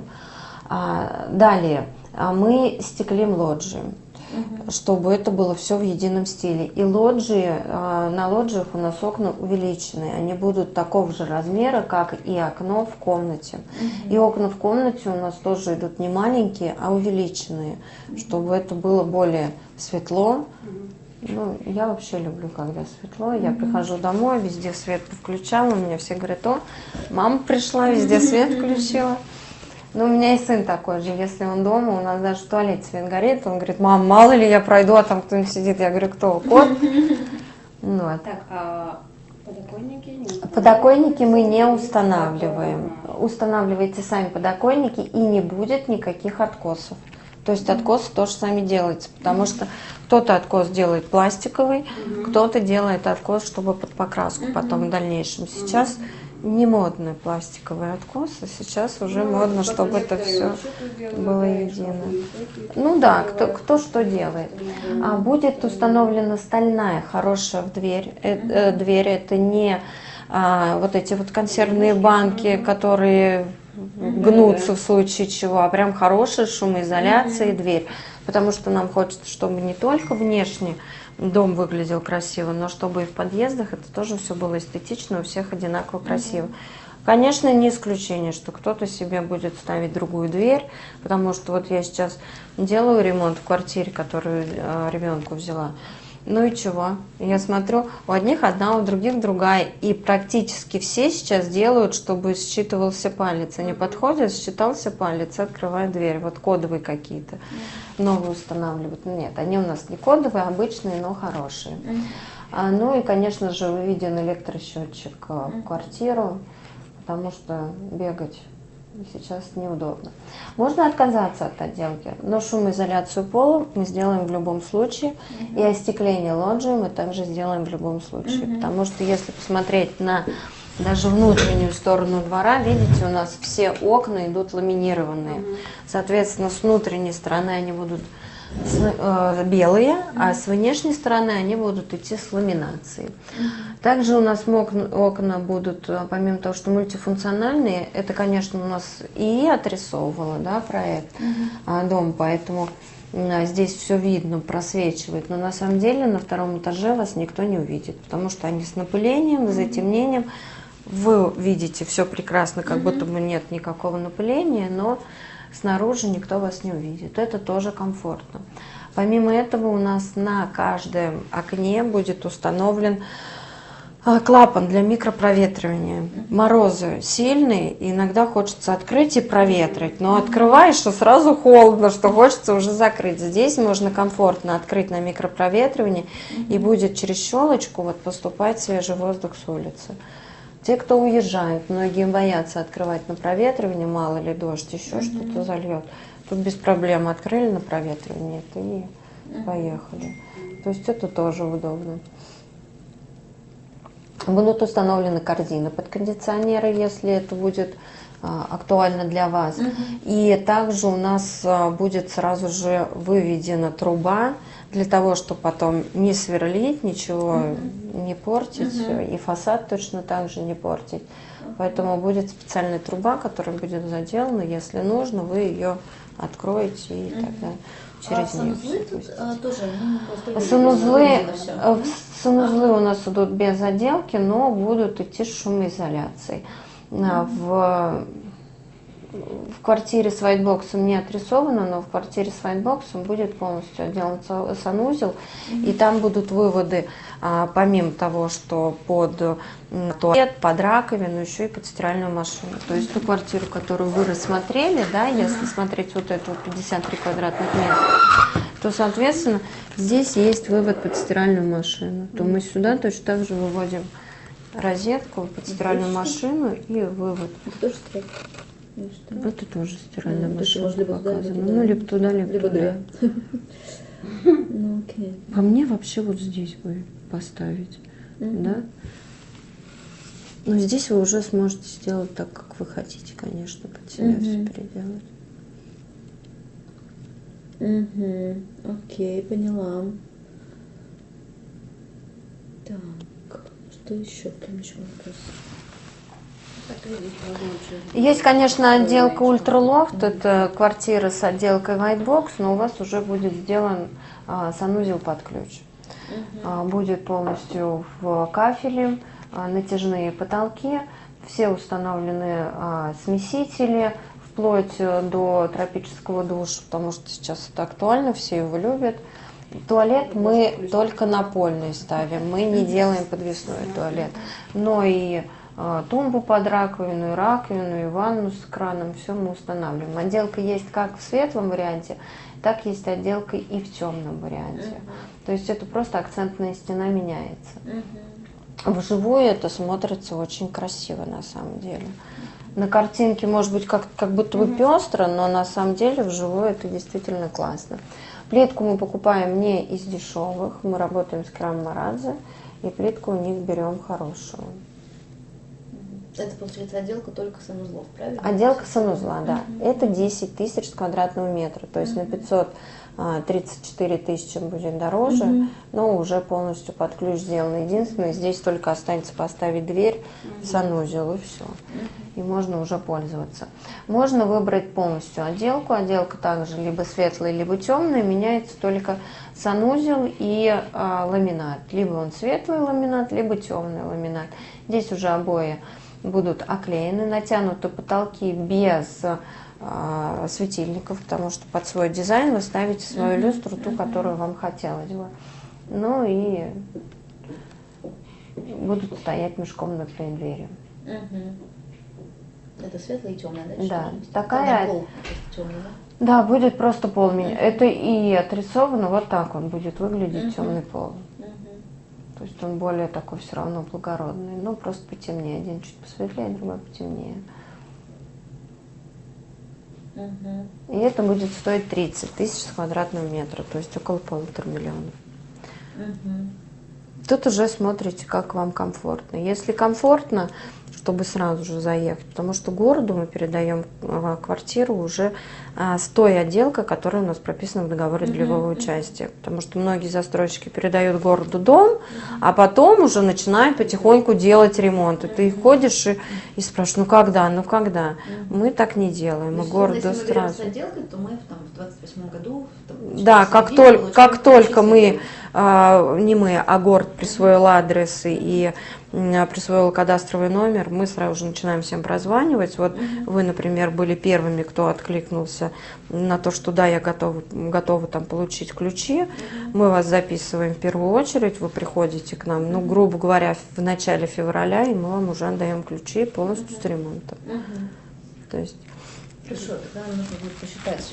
Далее, мы стеклим лоджии, чтобы это было все в едином стиле. И лоджии, на лоджиях у нас окна увеличенные. Они будут такого же размера, как и окно в комнате. И окна в комнате у нас тоже идут не маленькие, а увеличенные, чтобы это было более светло. Ну, я вообще люблю, когда светло. Я прихожу домой, везде свет включала. У меня все говорят: о, мама пришла, везде свет включила. Ну, у меня и сын такой же, если он дома, у нас даже в туалете свет горит, он говорит: мам, мало ли я пройду, а там кто-нибудь сидит. Я говорю: кто? Кот? Вот. Так, а подоконники? Подоконники мы не устанавливаем. Устанавливайте сами подоконники, и не будет никаких откосов. То есть откосы тоже сами делайте, потому что кто-то откос делает пластиковый, кто-то делает откос, чтобы под покраску потом в дальнейшем. Сейчас не модные пластиковые откосы, сейчас уже модно, чтобы это все было едино. Ну да, кто что делает. Будет установлена стальная хорошая дверь. Дверь это не вот эти вот консервные банки, которые гнутся в случае чего, а прям хорошая шумоизоляция и дверь. Потому что нам хочется, чтобы не только внешне дом выглядел красиво, но чтобы и в подъездах это тоже все было эстетично, у всех одинаково красиво. Конечно, не исключение, что кто-то себе будет ставить другую дверь, потому что вот я сейчас делаю ремонт в квартире, которую ребенку взяла. Ну и чего? Я смотрю, у одних одна, у других другая. И практически все сейчас делают, чтобы считывался палец. Они подходят, считался палец, открывают дверь. Вот кодовые какие-то новые устанавливают. Нет, они у нас не кодовые, обычные, но хорошие. Ну и, конечно же, выведен электросчетчик в квартиру, потому что бегать сейчас неудобно. Можно отказаться от отделки, но шумоизоляцию пола мы сделаем в любом случае, и остекление лоджии мы также сделаем в любом случае, потому что если посмотреть на даже внутреннюю сторону двора, видите, у нас все окна идут ламинированные, соответственно, с внутренней стороны они будут белые, а с внешней стороны они будут идти с ламинацией. Также у нас окна будут, помимо того, что мультифункциональные, это, конечно, у нас ИИ отрисовывала, да, проект дом, поэтому здесь все видно, просвечивает, но на самом деле на втором этаже вас никто не увидит, потому что они с напылением, с затемнением. Вы видите все прекрасно, как будто бы нет никакого напыления, но снаружи никто вас не увидит. Это тоже комфортно. Помимо этого у нас на каждом окне будет установлен клапан для микропроветривания. Морозы сильные, иногда хочется открыть и проветрить, но открываешь, что сразу холодно, что хочется уже закрыть. Здесь можно комфортно открыть на микропроветривание, и будет через щелочку вот поступать свежий воздух с улицы. Те, кто уезжает, многие боятся открывать на проветривание, мало ли дождь, еще что-то зальет. Тут без проблем открыли на проветривание и поехали. То есть это тоже удобно. Будут установлены корзины под кондиционеры, если это будет актуально для вас. И также у нас будет сразу же выведена труба для того, чтобы потом не сверлить, ничего не портить, и фасад точно так же не портить. Поэтому будет специальная труба, которая будет заделана, если нужно, вы ее откроете и тогда через нее. Санузлы у нас идут без отделки, но будут идти с шумоизоляцией. В квартире с вайтбоксом не отрисовано, но в квартире с вайтбоксом будет полностью отделан санузел, и там будут выводы, помимо того, что под туалет, под раковину, еще и под стиральную машину. То есть ту квартиру, которую вы рассмотрели, да, если смотреть вот эту 53 квадратных метра, то, соответственно, здесь есть вывод под стиральную машину. То мы сюда точно так же выводим розетку под стиральную машину и вывод. Это тоже стиральная машина показана. Ну, либо туда, либо туда. По мне вообще вот здесь бы поставить, да? Но здесь вы уже сможете сделать так, как вы хотите, конечно, под себя все переделать. Окей, поняла. Так, что еще? Там еще вопрос. Есть, конечно, отделка ультралофт, это квартира с отделкой whitebox, но у вас уже будет сделан санузел под ключ. Будет полностью в кафеле, натяжные потолки, все установлены смесители, вплоть до тропического душа, потому что сейчас это актуально, все его любят. Туалет мы только напольный ставим, мы не делаем подвесной туалет, но и тумбу под раковину, и раковину, и ванну с краном, все мы устанавливаем. Отделка есть как в светлом варианте, так есть отделка и в темном варианте. То есть это просто акцентная стена меняется. Вживую это смотрится очень красиво на самом деле. На картинке может быть как будто бы пестро, но на самом деле вживую это действительно классно. Плитку мы покупаем не из дешевых, мы работаем с Крам Марадзе, и плитку у них берем хорошую. Это, получается, отделка только санузлов, правильно? Отделка санузла, да. Это 10 тысяч с квадратного метра, то есть на 534 тысячи будет дороже, но уже полностью под ключ сделано. Единственное, здесь только останется поставить дверь в санузел, и все. И можно уже пользоваться. Можно выбрать полностью отделку. Отделка также либо светлая, либо темная. Меняется только санузел и ламинат. Либо он светлый ламинат, либо темный ламинат. Здесь уже обои будут оклеены, натянуты потолки без светильников, потому что под свой дизайн вы ставите свою люстру, ту, которую вам хотелось бы. Ну и будут стоять мешком наклеенные двери. Это светлая и темная, да? Да, такая. Пол темный, да? Да, будет просто пол. Это и отрисовано, вот так он будет выглядеть, темный пол. То есть он более такой все равно благородный, но просто потемнее. Один чуть посветлее, другой потемнее. И это будет стоить 30 тысяч с квадратного метра, то есть около 1,5 миллиона. Тут уже смотрите, как вам комфортно. Если комфортно, чтобы сразу же заехать, потому что городу мы передаем квартиру уже с той отделкой, которая у нас прописана в договоре долевого участия. Потому что многие застройщики передают городу дом, а потом уже начинают потихоньку делать ремонт. И ты ходишь и спрашиваешь, ну когда, ну когда? Мы так не делаем, мы городу если мы сразу. С отделкой, то мы в 28 году... Да, как только мы, не мы, а город присвоил адрес и присвоил кадастровый номер, мы сразу же начинаем всем прозванивать. Вот вы, например, были первыми, кто откликнулся на то, что да, я готова там получить ключи. Мы вас записываем в первую очередь, вы приходите к нам, ну, грубо говоря, в начале февраля, и мы вам уже отдаем ключи полностью с ремонтом. То есть... Хорошо, тогда нужно будет посчитать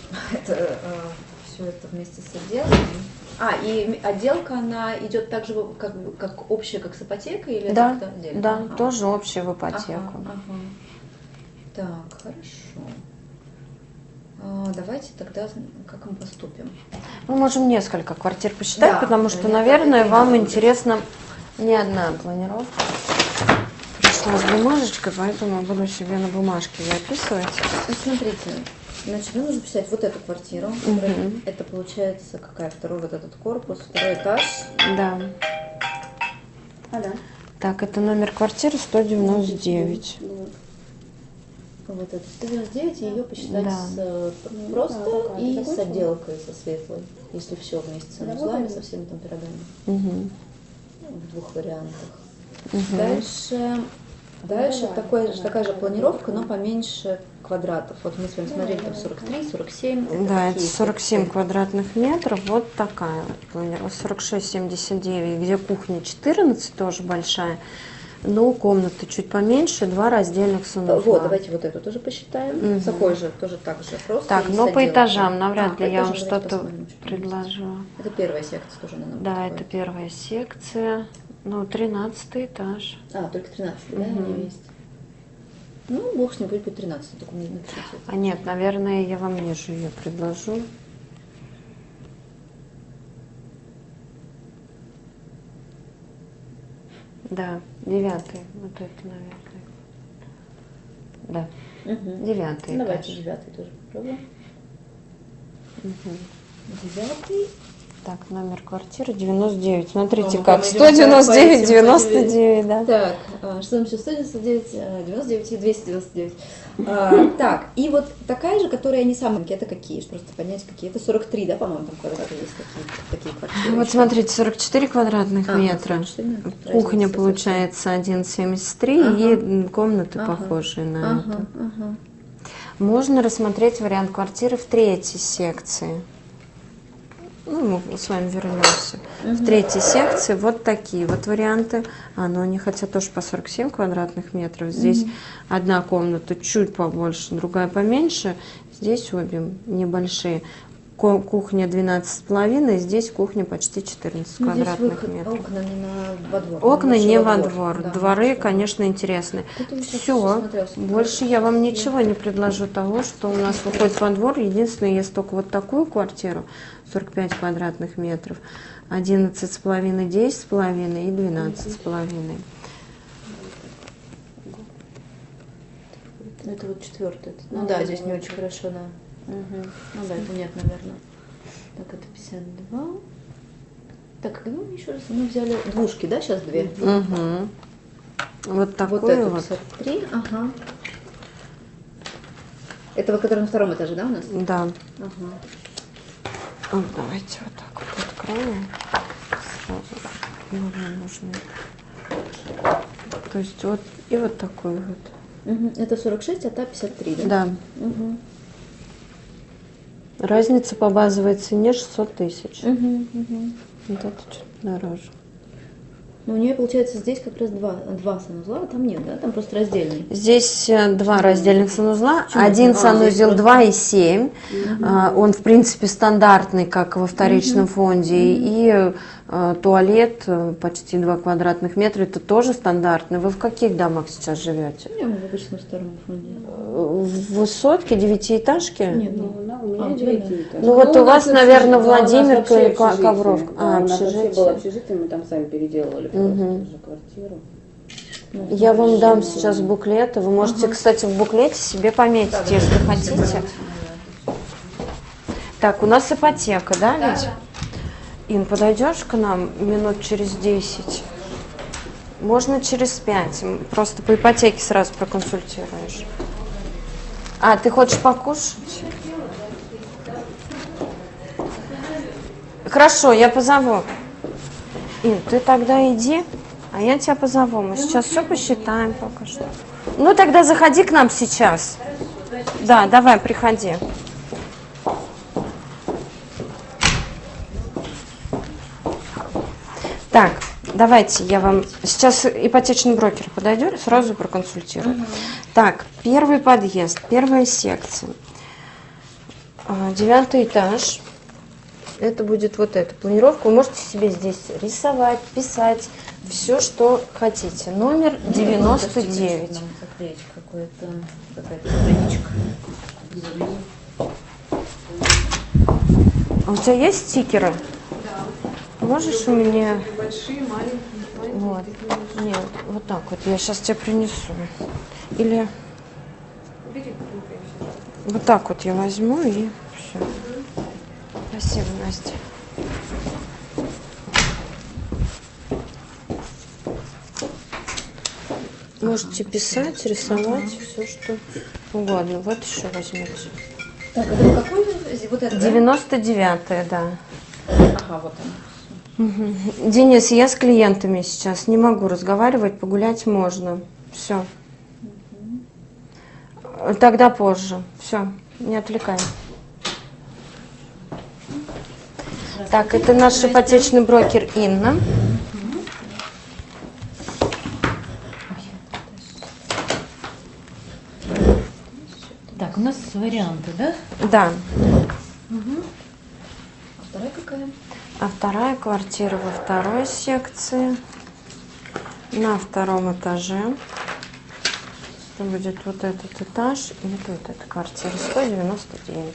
все это вместе с отделкой. И отделка, она идет так же, как общая, как с ипотекой, или да, как-то отдельно? Да, тоже общая в ипотеку. Так, хорошо. Давайте тогда, как мы поступим? Мы можем несколько квартир посчитать, потому что, наверное, вам интересна не одна планировка. Пришла с бумажечкой, поэтому буду себе на бумажке записывать. Ну, смотрите. Значит, нам нужно посчитать вот эту квартиру. Это получается какая? Второй вот этот корпус, второй этаж. Да. Да. Так, это номер квартиры 199. Вот это 199, и ее посчитать просто и с отделкой, со светлой. Если все вместе с санузлами, со всеми там пирогами. В двух вариантах. Дальше такая же планировка, но поменьше квадратов. Вот мы с вами смотрели, там 43, 47. Да, это 47 квадратных метров. Вот такая вот планировка. 46,79, где кухня 14, тоже большая. Но комнаты чуть поменьше, 2 раздельных санузла. Вот, давайте вот эту тоже посчитаем. Такой же, тоже так же просто. Так, но по этажам навряд ли я вам что-то предложу. Это первая секция тоже, наверное. Да, это первая секция. Ну, 13 этаж. Только 13, да, у нее есть. Ну, бог с ним, будет 13, только мне напишите. Нет, наверное, я вам ниже ее предложу. Да, 9-й, вот это, наверное. Да, 9-й этаж. Давайте 9-й тоже попробуем. 9-й. Так, номер квартиры 99. Смотрите, как 199, 99, да. Так, что там еще 199, 99 и 299. Так, и вот такая же, которая не самые, это какие? Просто понять, какие. Это 43, да, по-моему, там квадраты есть такие квартиры. Вот смотрите, 44 квадратных метра. Кухня получается 1,73 и комнаты похожие на это. Можно рассмотреть вариант квартиры в третьей секции. Ну, мы с вами вернемся. В третьей секции вот такие вот варианты. Но они хотят тоже по 47 квадратных метров. Здесь одна комната чуть побольше, другая поменьше. Здесь обе небольшие. Кухня 12,5, здесь кухня почти 14 квадратных метров. Окна не во двор. Окна не во двор. Дворы, конечно, интересны. Все, больше я вам ничего не предложу того, что у нас выходит во двор. Единственное, есть только вот такую квартиру, 45 квадратных метров, 11,5, 10,5 и 12,5. Это вот четвертый. Ну да, здесь не очень хорошо, да. Ну да, это нет, наверное. Так, это 52. Так, когда мы еще раз? Мы взяли двушки, да, сейчас две? Вот такой вот. Это вот. 53, ага. Это вот, который на втором этаже, да, у нас? Да. Вот, давайте вот так вот откроем. Сразу нужны. То есть вот и вот такой вот. Это 46, а та 53, да? Да. Разница по базовой цене 600 тысяч. Вот это чуть дороже. Но у нее, получается, здесь как раз два санузла, а там нет, да? Там просто раздельный. Здесь 2 раздельных санузла. Один санузел 2,7. Он, в принципе, стандартный, как во вторичном фонде. И туалет почти 2 квадратных метра. Это тоже стандартный. Вы в каких домах сейчас живете? Я в обычном втором фонде. В высотке, 9-этажке? Нет, Ну, у меня 9 Ну вот у вас, наверное, Владимирка и Ковровка. Ковровка. У нас вообще было общежитие, мы там сами переделывали просто квартиру. Я вам дам сейчас буклеты. Вы можете, кстати, в буклете себе пометить, если хотите. Так, у нас ипотека, да, ведь? Ин, подойдешь к нам минут через 10? Можно через 5. Просто по ипотеке сразу проконсультируешь. А, ты хочешь покушать? Хорошо, я позову. Ин, ты тогда иди, а я тебя позову. Мы сейчас все посчитаем пока что. Ну, тогда заходи к нам сейчас. Да, давай, приходи. Так, давайте я вам... Сейчас ипотечный брокер подойдет, сразу проконсультирую. Так, первый подъезд, первая секция. 9 этаж. Это будет вот эта планировка. Вы можете себе здесь рисовать, писать, все, что хотите. Номер 99. Какая-то страничка. А у тебя есть стикеры? Да. Можешь мне... Большие, маленькие. Вот. Нет, вот так вот. Я сейчас тебе принесу. Или... Бери, Вот так вот я возьму и все. Спасибо, Настя. Можете писать, рисовать, все что угодно. Вот еще возьмите. Так, это какой? Вот это, 99-е, да. Ага, вот он. Угу. Денис, я с клиентами сейчас не могу разговаривать, погулять можно. Все. Тогда позже. Все, не отвлекай. Так, это наш ипотечный брокер Инна. Так, у нас варианты, да? Да. А вторая какая? А вторая квартира во второй секции, на втором этаже. Это будет вот этот этаж и вот эта квартира, 199.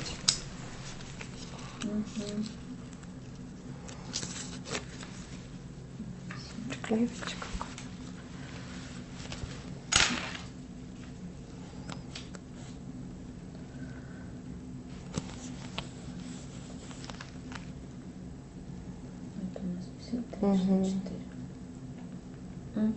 Приклеивайте как. Это у нас 53, Угу. 64. Угу.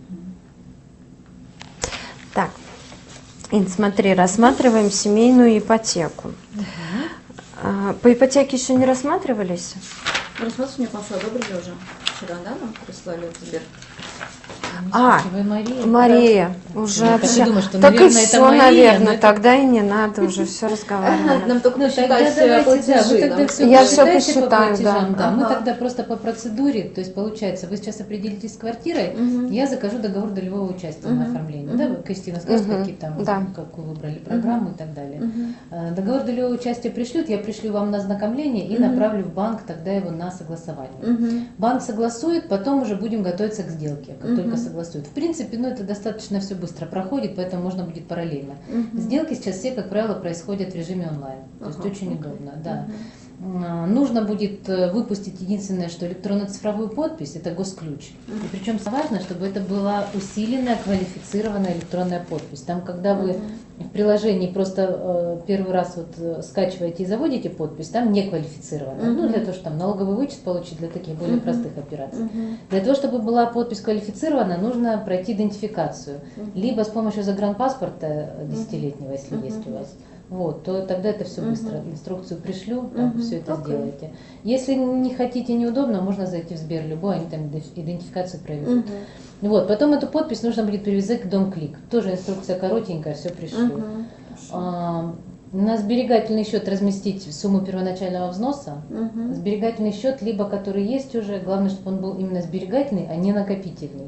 Так, Ин, смотри, рассматриваем семейную ипотеку. По ипотеке еще не рассматривались? Рассмотрите, мне пашу одобрили уже. Вчера, да, нам прислали в Сбер. Вы Мария? Мария, уже Я вообще. думаю, что, Так и наверное, это все, Мария, наверное, но это- тогда и не надо уже все разговаривать. Нам только Ну, посчитать тогда давайте, да, вы платежи. тогда нам. все Я всё посчитайте по посчитаю, платежам, да. да. Мы Ага. тогда просто по процедуре, то есть получается, вы сейчас определитесь с квартирой, я закажу договор долевого участия на оформление. Да, вы, Кристина, скажет, какие там, Да. какую выбрали программу и так далее. Договор долевого участия пришлют, я пришлю вам на ознакомление и направлю в банк тогда его на согласование. Банк согласует, потом уже будем готовиться к сделке, как только согласует. В принципе, ну это достаточно все быстро проходит, поэтому можно будет параллельно. Сделки сейчас все, как правило, происходят в режиме онлайн, то есть очень удобно, да. Нужно будет выпустить единственное, что электронно-цифровую подпись, это госключ. И причем важно, чтобы это была усиленная, квалифицированная электронная подпись. Там, когда вы в приложении просто первый раз вот скачиваете и заводите подпись, там не квалифицированная. Ну, для того, чтобы там налоговый вычет получить для таких более простых операций. Для того, чтобы была подпись квалифицирована, нужно пройти идентификацию. Либо с помощью загранпаспорта 10-летнего, если есть у вас. Вот, то тогда это все быстро. Инструкцию пришлю, там все это сделаете. Если не хотите, неудобно, можно зайти в Сбер любой, они там идентификацию проведут. Вот, потом эту подпись нужно будет привязать к Дом-клик. Тоже инструкция коротенькая, все пришлю. На сберегательный счет разместить сумму первоначального взноса. Сберегательный счет, либо который есть уже, главное, чтобы он был именно сберегательный, а не накопительный.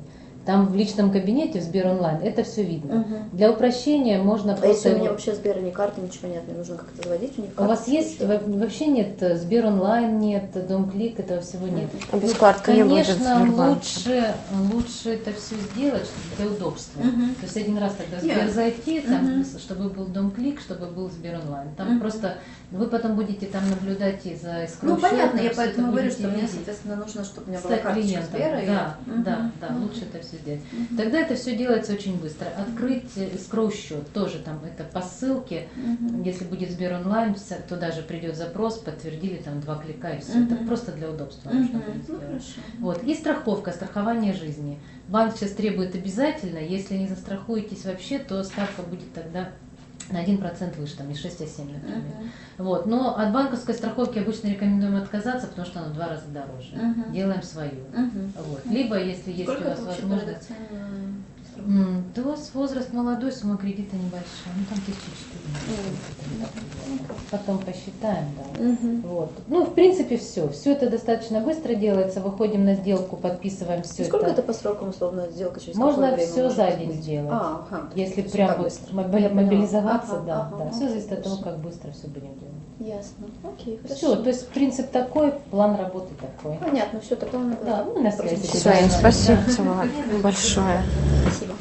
Там в личном кабинете, в Сбер онлайн, это все видно. Для упрощения можно просто... если у меня вообще Сбера ни карты, ничего нет, мне нужно как-то заводить у них У вас есть? Вообще нет, Сбер онлайн нет, Дом.Клик, этого всего нет. А без карты не будет в Конечно, Сбербанке. лучше это все сделать для удобства. То есть один раз тогда в Сбер зайти, там, чтобы был Дом.Клик, чтобы был Сбер онлайн. Там просто вы потом будете там наблюдать и за Ну понятно, я поэтому говорю, что мне, соответственно, нужно, чтобы у меня была карточка Сбера. Да, лучше это все сделать. Тогда это все делается очень быстро. Открыть эскроу-счет тоже там это по ссылке. Если будет Сбер онлайн, туда же придет запрос, подтвердили там 2 клика и все. Это просто для удобства нужно будет сделать. Вот. И страховка, страхование жизни. Банк сейчас требует обязательно, если не застрахуетесь вообще, то ставка будет тогда на 1% выше, там не 6, а 7, например. Вот. Но от банковской страховки обычно рекомендуем отказаться, потому что она в 2 раза дороже. Делаем свою. Вот. Либо, если есть у вас возможность... Да у вас возраст молодой, сумма кредита небольшая, ну там 1400. Потом посчитаем, да. Вот. Ну, в принципе, все. Все это достаточно быстро делается. Выходим на сделку, подписываем все. Сколько это по срокам, условно, сделка через Можно какое время все может за быть? день сделать. Если все прям так вот быстро. мобилизоваться, Ага, да. Все зависит от того, как быстро все будем делать. Ясно. Окей, хорошо. Все, то есть принцип такой, план работы такой. Понятно, все, тогда мы Да, мы на связи. Все, им спасибо большое. Спасибо.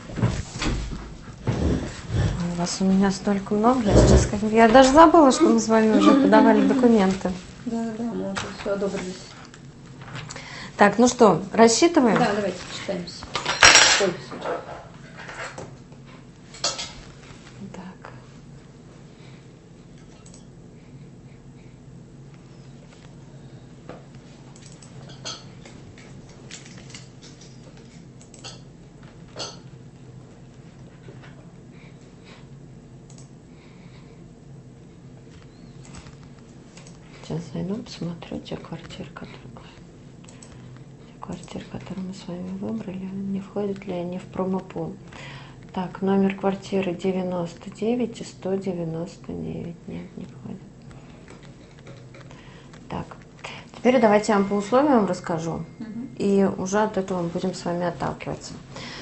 У вас у меня столько много, я сейчас я даже забыла, что мы с вами уже подавали документы. Да, мы уже все одобрились. Так, ну что, рассчитываем? Да, давайте считаемся. Ой, всё. Так. Сейчас зайду, посмотрю те квартиры, которые мы с вами выбрали, не входят ли они в промопул. Так, номер квартиры 99 и 199. Нет, не входит. Так, теперь давайте я вам по условиям расскажу. И уже от этого мы будем с вами отталкиваться.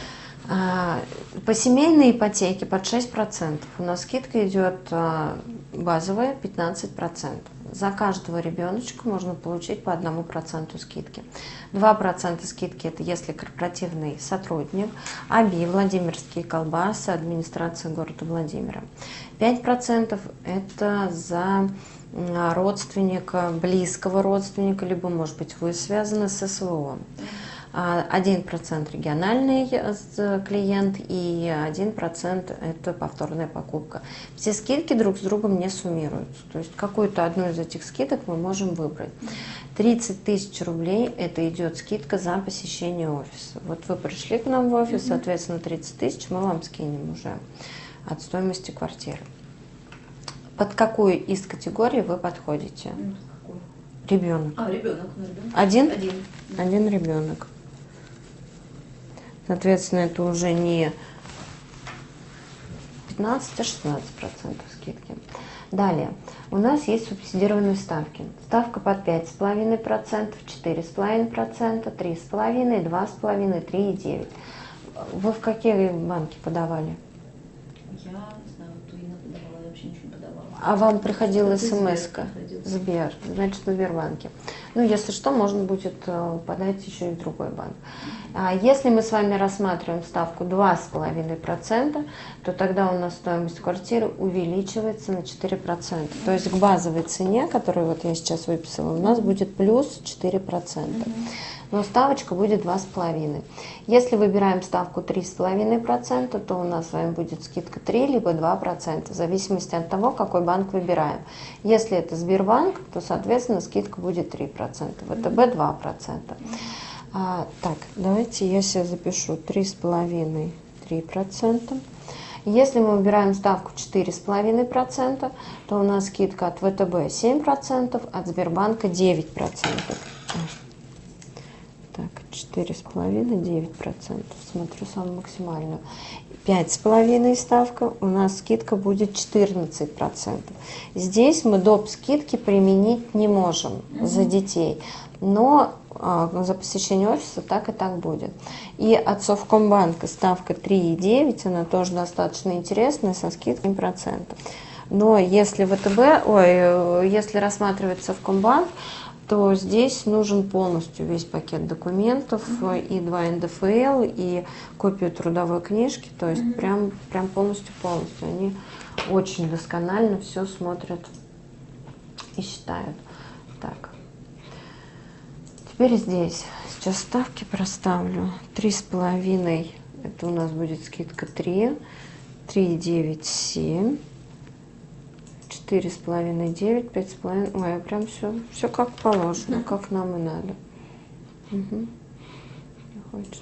По семейной ипотеке под 6% у нас скидка идет базовая 15%. За каждого ребеночка можно получить по 1% скидки. 2% скидки это если корпоративный сотрудник, АБИ, Владимирские колбасы, администрация города Владимира. 5% это за родственника, близкого родственника, либо, может быть, вы связаны с СВО. 1% региональный клиент и 1% это повторная покупка. Все скидки друг с другом не суммируются. То есть какую-то одну из этих скидок мы можем выбрать. 30 тысяч рублей это идет скидка за посещение офиса. Вот вы пришли к нам в офис, соответственно 30 тысяч мы вам скинем уже от стоимости квартиры. Под какую из категорий вы подходите? Ребенок. Ребенок. Один ребенок. Соответственно, это уже не 15, а 16% скидки. Далее, у нас есть субсидированные ставки. Ставка под 5,5%, 4,5%, 3,5%, 2,5%, 3,9%. Вы в какие банки подавали? Я не знаю, Туина подавала, я вообще ничего не подавала. А вам приходила смс-ка? Сбер, значит, на Сбербанке. Ну, если что, можно будет подать еще и в другой банк. А если мы с вами рассматриваем ставку 2,5%, то тогда у нас стоимость квартиры увеличивается на 4%. То есть к базовой цене, которую вот я сейчас выписала, у нас будет плюс 4%. Но ставочка будет 2,5%. Если выбираем ставку 3,5%, то у нас с вами будет скидка 3 либо 2%, в зависимости от того, какой банк выбираем. Если это Сбербанк, то, соответственно, скидка будет 3%, ВТБ 2%. Так, давайте я себе запишу 3,5%, 3%. Если мы выбираем ставку 4,5%, то у нас скидка от ВТБ 7%, от Сбербанка 9%. Так, 4,5, 9%. Смотрю самую максимальную. 5,5 ставка, у нас скидка будет 14%. Здесь мы доп. Скидки применить не можем за детей. Но за посещение офиса, так и так будет. И от Совкомбанка ставка 3,9, она тоже достаточно интересная, со скидкой 7%. Но если если рассматривать Совкомбанк, то здесь нужен полностью весь пакет документов, и 2 НДФЛ, и копию трудовой книжки, то есть прям полностью. Они очень досконально все смотрят и считают. Так. Теперь здесь. Сейчас ставки проставлю. 3,5, это у нас будет скидка 3, 3,9, 7. 4,5, 9, 5,5. Ой, прям все как положено, как нам и надо. Не хочет.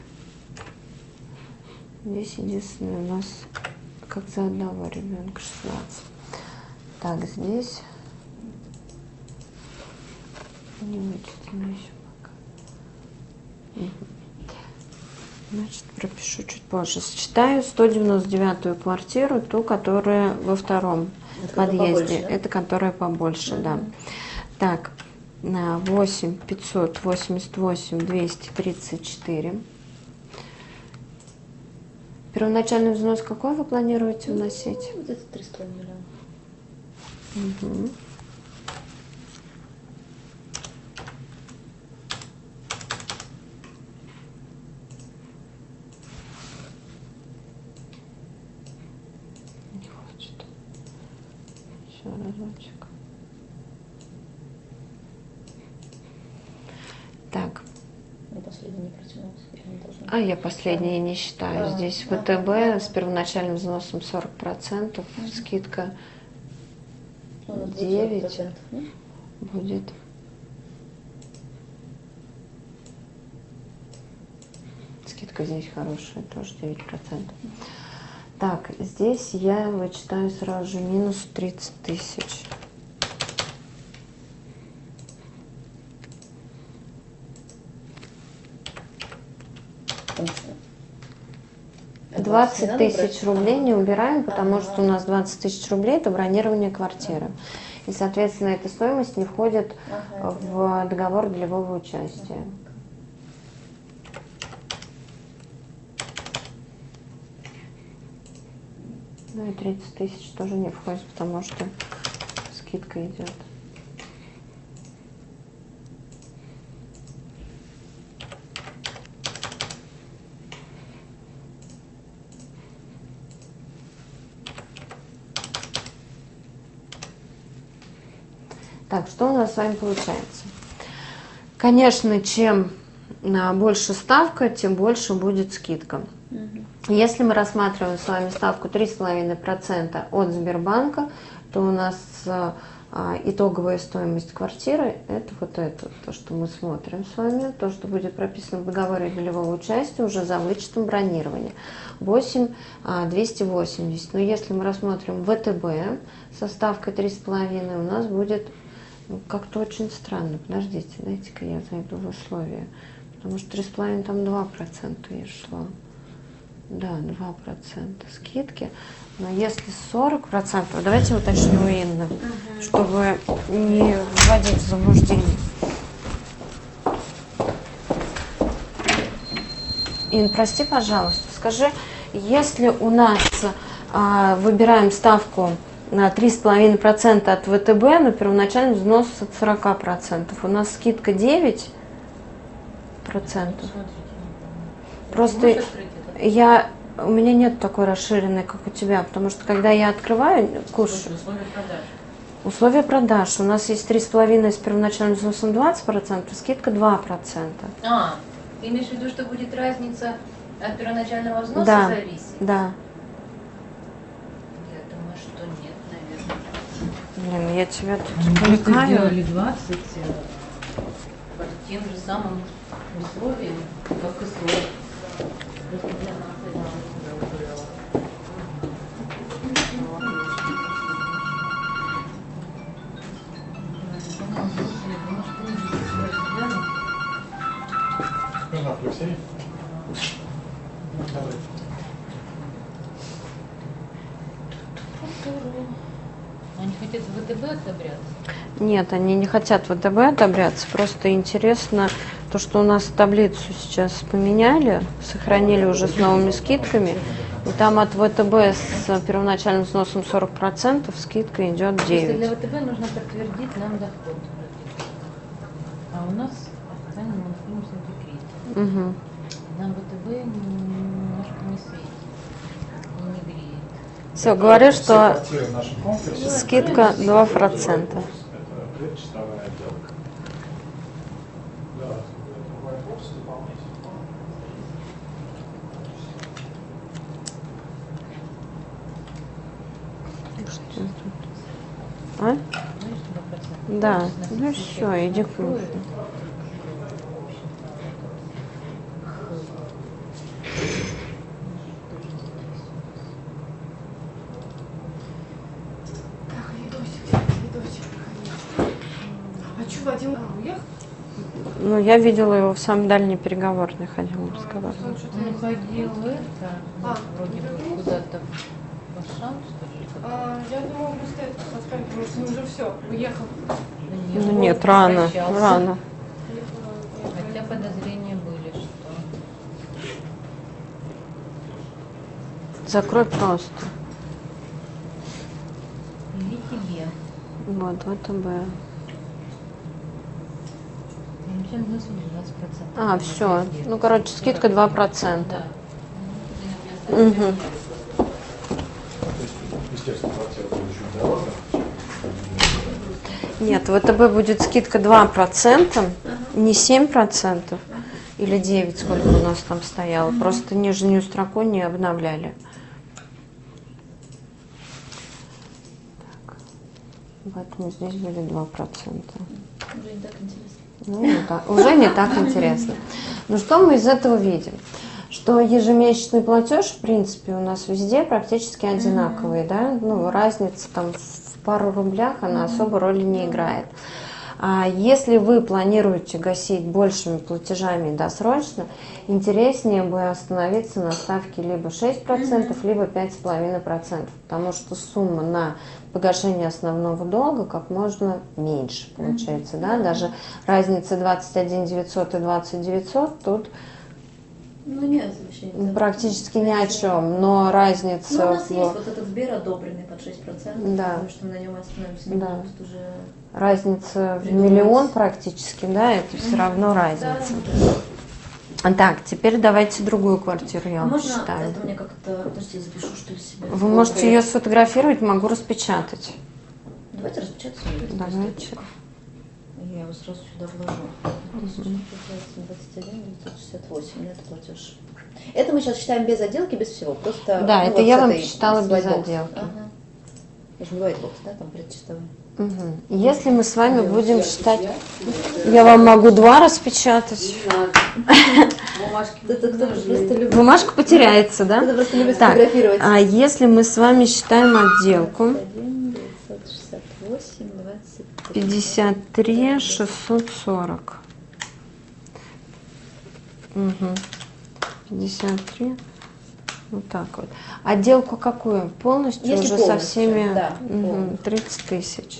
Здесь единственное у нас как за одного ребенка 16. Так, здесь не вычтено еще пока. Значит, пропишу чуть позже. Считаю 199-ю квартиру, ту, которая во втором подъезде. Побольше, да? Это которая побольше, да. Так, на 8 588 234. Первоначальный взнос какой вы планируете вносить? Где-то 3,5 миллиона. Угу. Разочек. Так. Я последний не протянулся. Я последние не считаю. Здесь ВТБ с первоначальным взносом 40%, скидка 9 будет. Скидка здесь хорошая, тоже 9%. Так, здесь я вычитаю сразу же минус 30 тысяч. А 20 тысяч рублей не убираем, потому что у нас 20 тысяч рублей – это бронирование квартиры. И, соответственно, эта стоимость не входит в договор долевого участия. Ну и 30 тысяч тоже не входит, потому что скидка идет. Так, что у нас с вами получается? Конечно, чем больше ставка, тем больше будет скидка. Если мы рассматриваем с вами ставку 3,5% от Сбербанка, то у нас итоговая стоимость квартиры – это вот это, то, что мы смотрим с вами, то, что будет прописано в договоре долевого участия уже за вычетом бронирования. 8,280. Но если мы рассмотрим ВТБ со ставкой 3,5, у нас будет как-то очень странно. Подождите, дайте-ка я зайду в условия. Потому что 3,5 там 2% и шло. Да, 2% скидки. Но если 40%, давайте уточню у Инны, чтобы не вводить в заблуждение. Ин, прости, пожалуйста, скажи, если у нас выбираем ставку на 3,5% от ВТБ, но первоначальный взнос от 40%, у нас скидка 9%. Просто у меня нет такой расширенной, как у тебя, потому что когда я открываю, кушаю. Условия продаж. У нас есть 3,5 с первоначальным взносом 20%, скидка 2%. Ты имеешь в виду, что будет разница от первоначального взноса зависеть? Да. Я думаю, что нет, наверное. Блин, я тебя тут отвлекаю. Сделали 20 по тем же самым условиям, как и 40. Просто для нас это Алексей? Они хотят в ВТБ отобряться? Нет, они не хотят в ВТБ отобряться, просто интересно то, что у нас таблицу сейчас поменяли, сохранили уже с новыми скидками, и там от ВТБ с первоначальным взносом 40% скидка идет 9%. Если для ВТБ нужно подтвердить нам доход. А у нас официально мы находимся в декрете. Угу. Нам ВТБ немножко не светит, не греет. Все, говорю, Все что квартиры в нашем комплексе скидка 2%. это предчистовая отделка. А? Знаешь, 2%. Да, Нас ну если все, иди к откроют, мужу. А что, Вадим уехал? Ну, я видела его в самой дальней переговорной, ходил разговаривал. Он ходил вроде бы куда-то в Ашан, что ли? Я думала, просто это подскажет, потому что уже все, уехал. Ну нет, рано, рано. Хотя подозрения были, что... Закрой просто. Или тебе. Вот, ВТБ. Вообще взнос 20%. А, все. Ну, короче, скидка 2%. Да. Угу. То есть, естественно, квартира будет чуть дороже. Нет, в ВТБ будет скидка 2%, не 7% или 9%, сколько у нас там стояло. Просто нижнюю строку не обновляли. Так. Поэтому здесь будет 2%. Уже не так интересно. Ну, уже не так интересно. Ну, что мы из этого видим? Что ежемесячный платеж, в принципе, у нас везде практически одинаковый, да? Ну, разница там в пару рублях, она особо роли не играет. А если вы планируете гасить большими платежами досрочно, интереснее бы остановиться на ставке либо 6%, либо 5,5%, потому что сумма на погашение основного долга как можно меньше получается, да? Даже разница 21 900 и 20 900 тут Ну нет, вообще не практически ни о чем, но разница... Ну, у нас есть вот этот Сбер одобренный под 6%, Да. потому что мы на нем остановимся, Да. потому что уже... Разница в Придумать. миллион практически, да, это все равно разница. Так, теперь давайте другую квартиру я А вам можно посчитаю. это мне как-то... Подожди, запишу, что ли, себе? Вы можете ее сфотографировать, могу распечатать. Давайте распечатать. Давайте. Я его сразу сюда вложу. 21 968, это платеж. Это мы сейчас считаем без отделки, без всего. Просто, Да, ну, это вот я с вам этой посчитала без слайд-бокс. отделки. Ага. Это же не white box, да, там предчистовый. Угу. Если мы с вами будем считать, я вам могу два распечатать. Это кто-то просто любит. Бумажка потеряется, да? Кто-то просто любит Так, фотографировать. а если мы с вами считаем отделку, 21 968 23. 53 640. Угу. 53. Вот так вот. Отделку какую? Полностью Если уже со полностью, всеми? да, Мгм, полностью. 30 тысяч.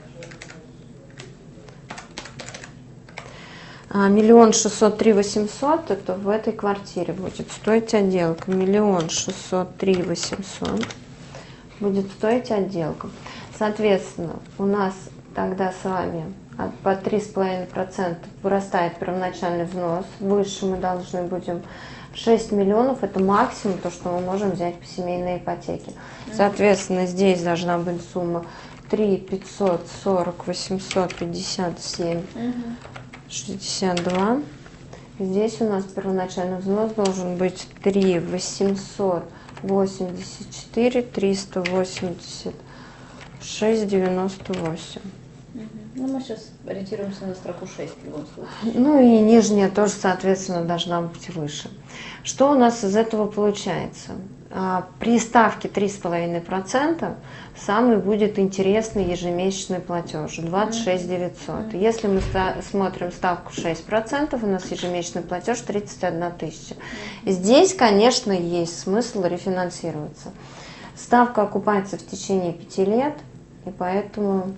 1 603 800 это в этой квартире будет стоить отделка. 1 603 800 будет стоить отделка. Соответственно, у нас тогда с вами по 3,5% вырастает первоначальный взнос. Выше мы должны будем 6 миллионов. Это максимум, то, что мы можем взять по семейной ипотеке. Соответственно, здесь должна быть сумма 3 540 857 62. Здесь у нас первоначальный взнос должен быть 3 884 386 98. Ну, мы сейчас ориентируемся на строку 6 в любом случае. Ну и нижняя тоже, соответственно, должна быть выше. Что у нас из этого получается? При ставке 3,5% самый будет интересный ежемесячный платеж 26 900. Если мы смотрим ставку 6%, у нас ежемесячный платеж 31 тысяча. Здесь, конечно, есть смысл рефинансироваться. Ставка окупается в течение 5 лет. И поэтому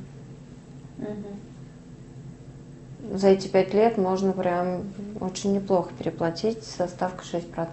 за эти 5 лет можно прям очень неплохо переплатить со ставкой 6%.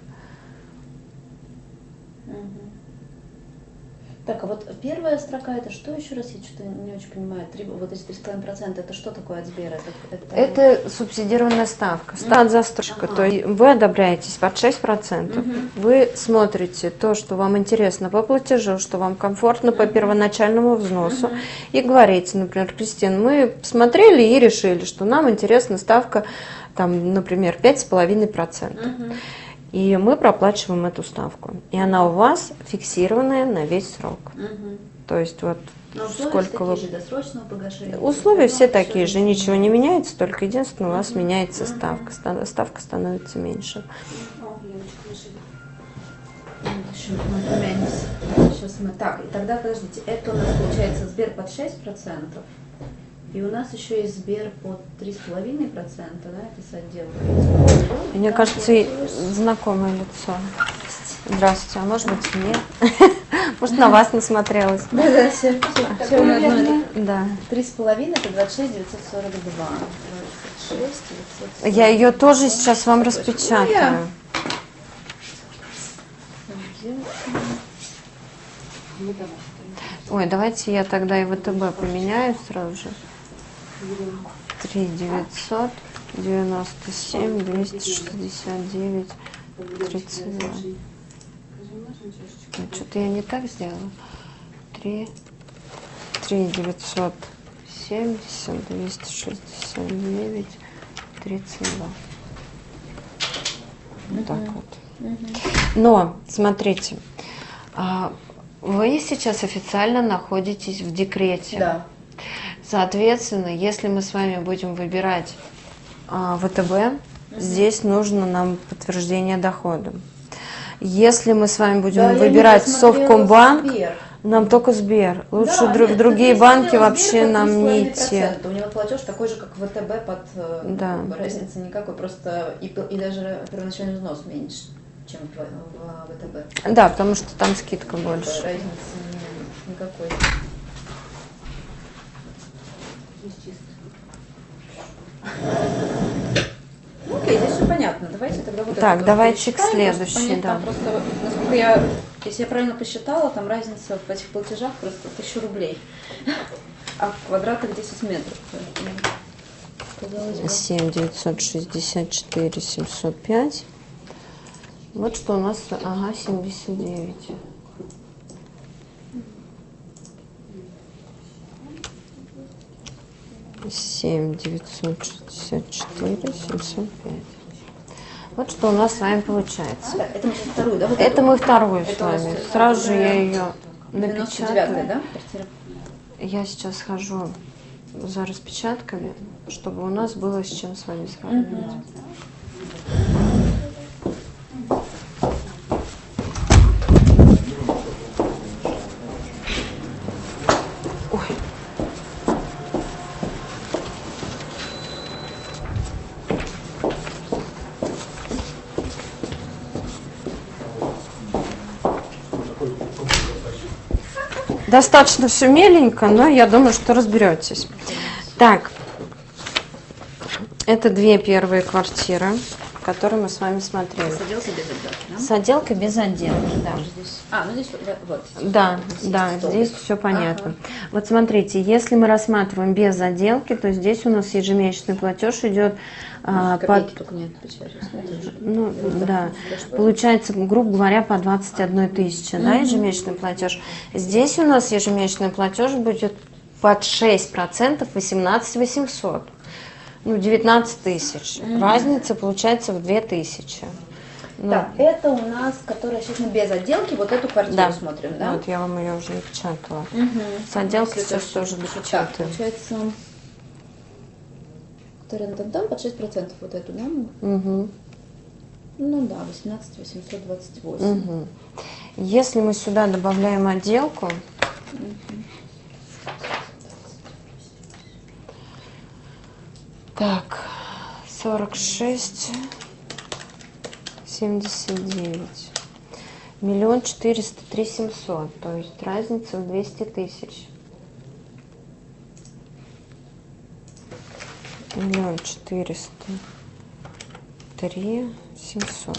Так, а вот первая строка, это что еще раз? Я что-то не очень понимаю. Вот эти 3,5%, это что такое от Сбера? Это субсидированная ставка, стат застройка. То есть вы одобряетесь под 6%. Вы смотрите то, что вам интересно по платежу, что вам комфортно по первоначальному взносу. И говорите, например, Кристина, мы посмотрели и решили, что нам интересна ставка, там, например, 5,5%. И мы проплачиваем эту ставку. И она у вас фиксированная на весь срок. То есть вот сколько вы... Условия все такие же, ничего не меняется, только единственное, у вас меняется ставка. Ставка становится меньше. Сейчас мы... Так, и тогда, подождите, это у нас получается Сбер под 6%, и у нас еще есть Сбер под 3,5%, да, это с отделкой. Мне кажется, знакомое лицо. Здравствуйте, а может быть нет? Может, на вас насмотрелась? Да, все одно. Да. 3,5 это 26 942. 26 942. Я ее тоже сейчас вам распечатаю. Ой, давайте я тогда и ВТБ поменяю сразу же. 3 997 269 32. Что-то я не так сделала. 3 970 269 32. Вот так вот. Но, смотрите, вы сейчас официально находитесь в декрете. Да. Соответственно, если мы с вами будем выбирать ВТБ, здесь нужно нам подтверждение дохода. Если мы с вами будем выбирать Совкомбанк, нам только Сбер. Лучше другие банки вообще нам не идти. У него платеж такой же, как ВТБ, под разницы никакой, просто и даже первоначальный взнос меньше, чем в ВТБ. Да, потому что там скидка больше. Разницы никакой. Окей, здесь все понятно. Давайте тогда вот так, это давайте к следующей, да. Просто, насколько если я правильно посчитала, там разница в этих платежах просто 1000 рублей. А в квадратах 10 метров. 7 964 705. Вот что у нас, 79. Семь 964 705. Вот что у нас с вами получается. Так, это мы сейчас вторую, да? Вот это мы вторую с это вами. Сразу же я ее напечатаю. Да? Я сейчас схожу за распечатками, чтобы у нас было с чем с вами сравнивать. Достаточно все меленько, но я думаю, что разберетесь. Так, это две первые квартиры, которые мы с вами смотрели. С отделкой без отделки, да? С отделкой без отделки, да. Ну здесь вот. Да, здесь все понятно. Вот смотрите, если мы рассматриваем без отделки, то здесь у нас ежемесячный платеж идет получается, грубо говоря, по 21 тысяче, да, ежемесячный платеж. Здесь у нас ежемесячный платеж будет под 6%, 18 800. 19 тысяч. Разница получается в 2000. Так, это у нас, которая сейчас мы без отделки, вот эту квартиру смотрим, да? Вот я вам ее уже напечатала. С отделкой сейчас тоже допечатаю. Так, получается, которая там под 6% вот эту, да? Ну да, 18 828. Если мы сюда добавляем отделку, так, 46 79 1 403 700, то есть разница в 200 тысяч. 1 400 3 700.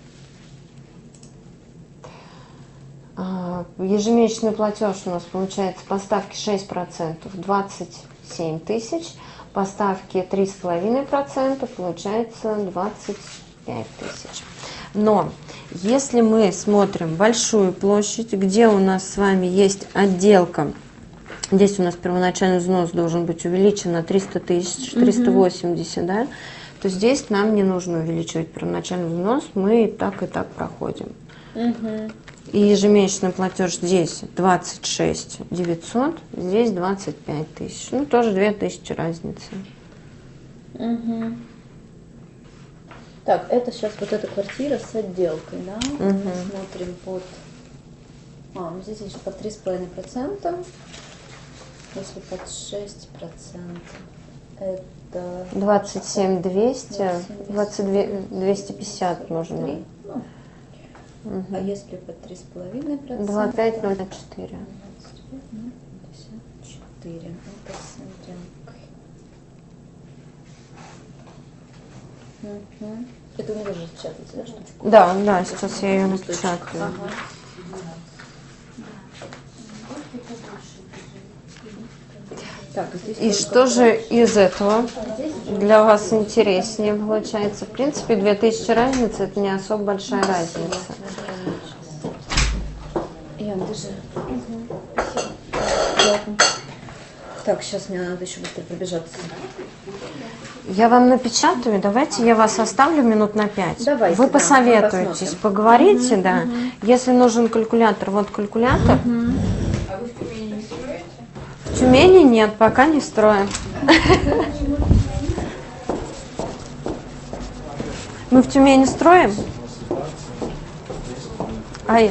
Ежемесячный платеж у нас получается по ставке 6%, 27 тысяч, по ставке 3,5% получается 25 тысяч. Но если мы смотрим большую площадь, где у нас с вами есть отделка, здесь у нас первоначальный взнос должен быть увеличен на 300 тысяч, 380, да, то здесь нам не нужно увеличивать первоначальный взнос, мы и так проходим. И ежемесячный платеж здесь 26 900, здесь 25 тысяч. Ну, тоже 2000 разницы. Так, это сейчас вот эта квартира с отделкой, да? Мы смотрим под... ну здесь еще под 3,5%. Если под 6%, это... 27 200, 22 250 можно. А если под 3,5%? 25 0,4. 4. Это с отделкой. Это у меня тоже печатается, да, штучку? Да, сейчас я ее напечатаю. Ага. Так, И что же из этого для вас интереснее получается? В принципе, 2000 разницы, это не особо большая разница. Ян, держи. Так, сейчас мне надо еще быстро пробежаться. Я вам напечатаю, давайте я вас оставлю минут на 5. Давайте, вы да, посоветуетесь, посмотрим. поговорите, да. Если нужен калькулятор, вот калькулятор. А вы в Тюмени не строите? В Тюмени нет, пока не строим. Мы в Тюмени строим? Ай.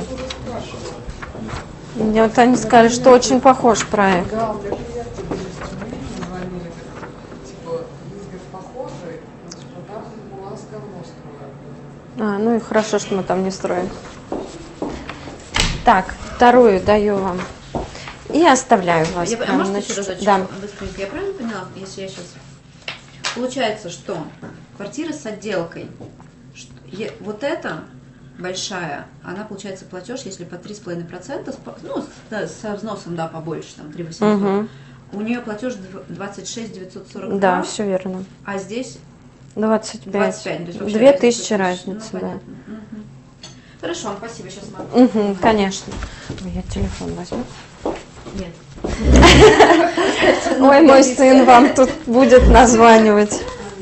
Мне вот они сказали, что очень похож проект. Да, у меня клиенты были из Тюмени, звонили, типа, Изгород похожий, но там у нас говно строят. Ну и хорошо, что мы там не строим. Так, вторую даю вам. И оставляю вас. А прям можно на еще чуть-чуть? разочек? Да. Быстренько. Я правильно поняла, если я сейчас... Получается, что квартира с отделкой, вот эта большая, она получается платеж, если по 3,5%, ну, со взносом, да, побольше, там, 3,800. У нее платеж 26 942. Да, все верно. А здесь 25. 25. То есть вообще 2000 разница. разницы, Ну, да. понятно. Хорошо, спасибо, сейчас могу. Конечно. Ой, я телефон возьму. Нет. Ой, мой сын вам тут будет названивать.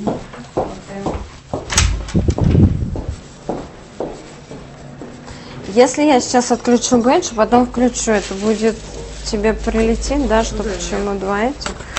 Если я сейчас отключу бэдж, потом включу, это будет тебе прилететь, да, что почему 2 этих.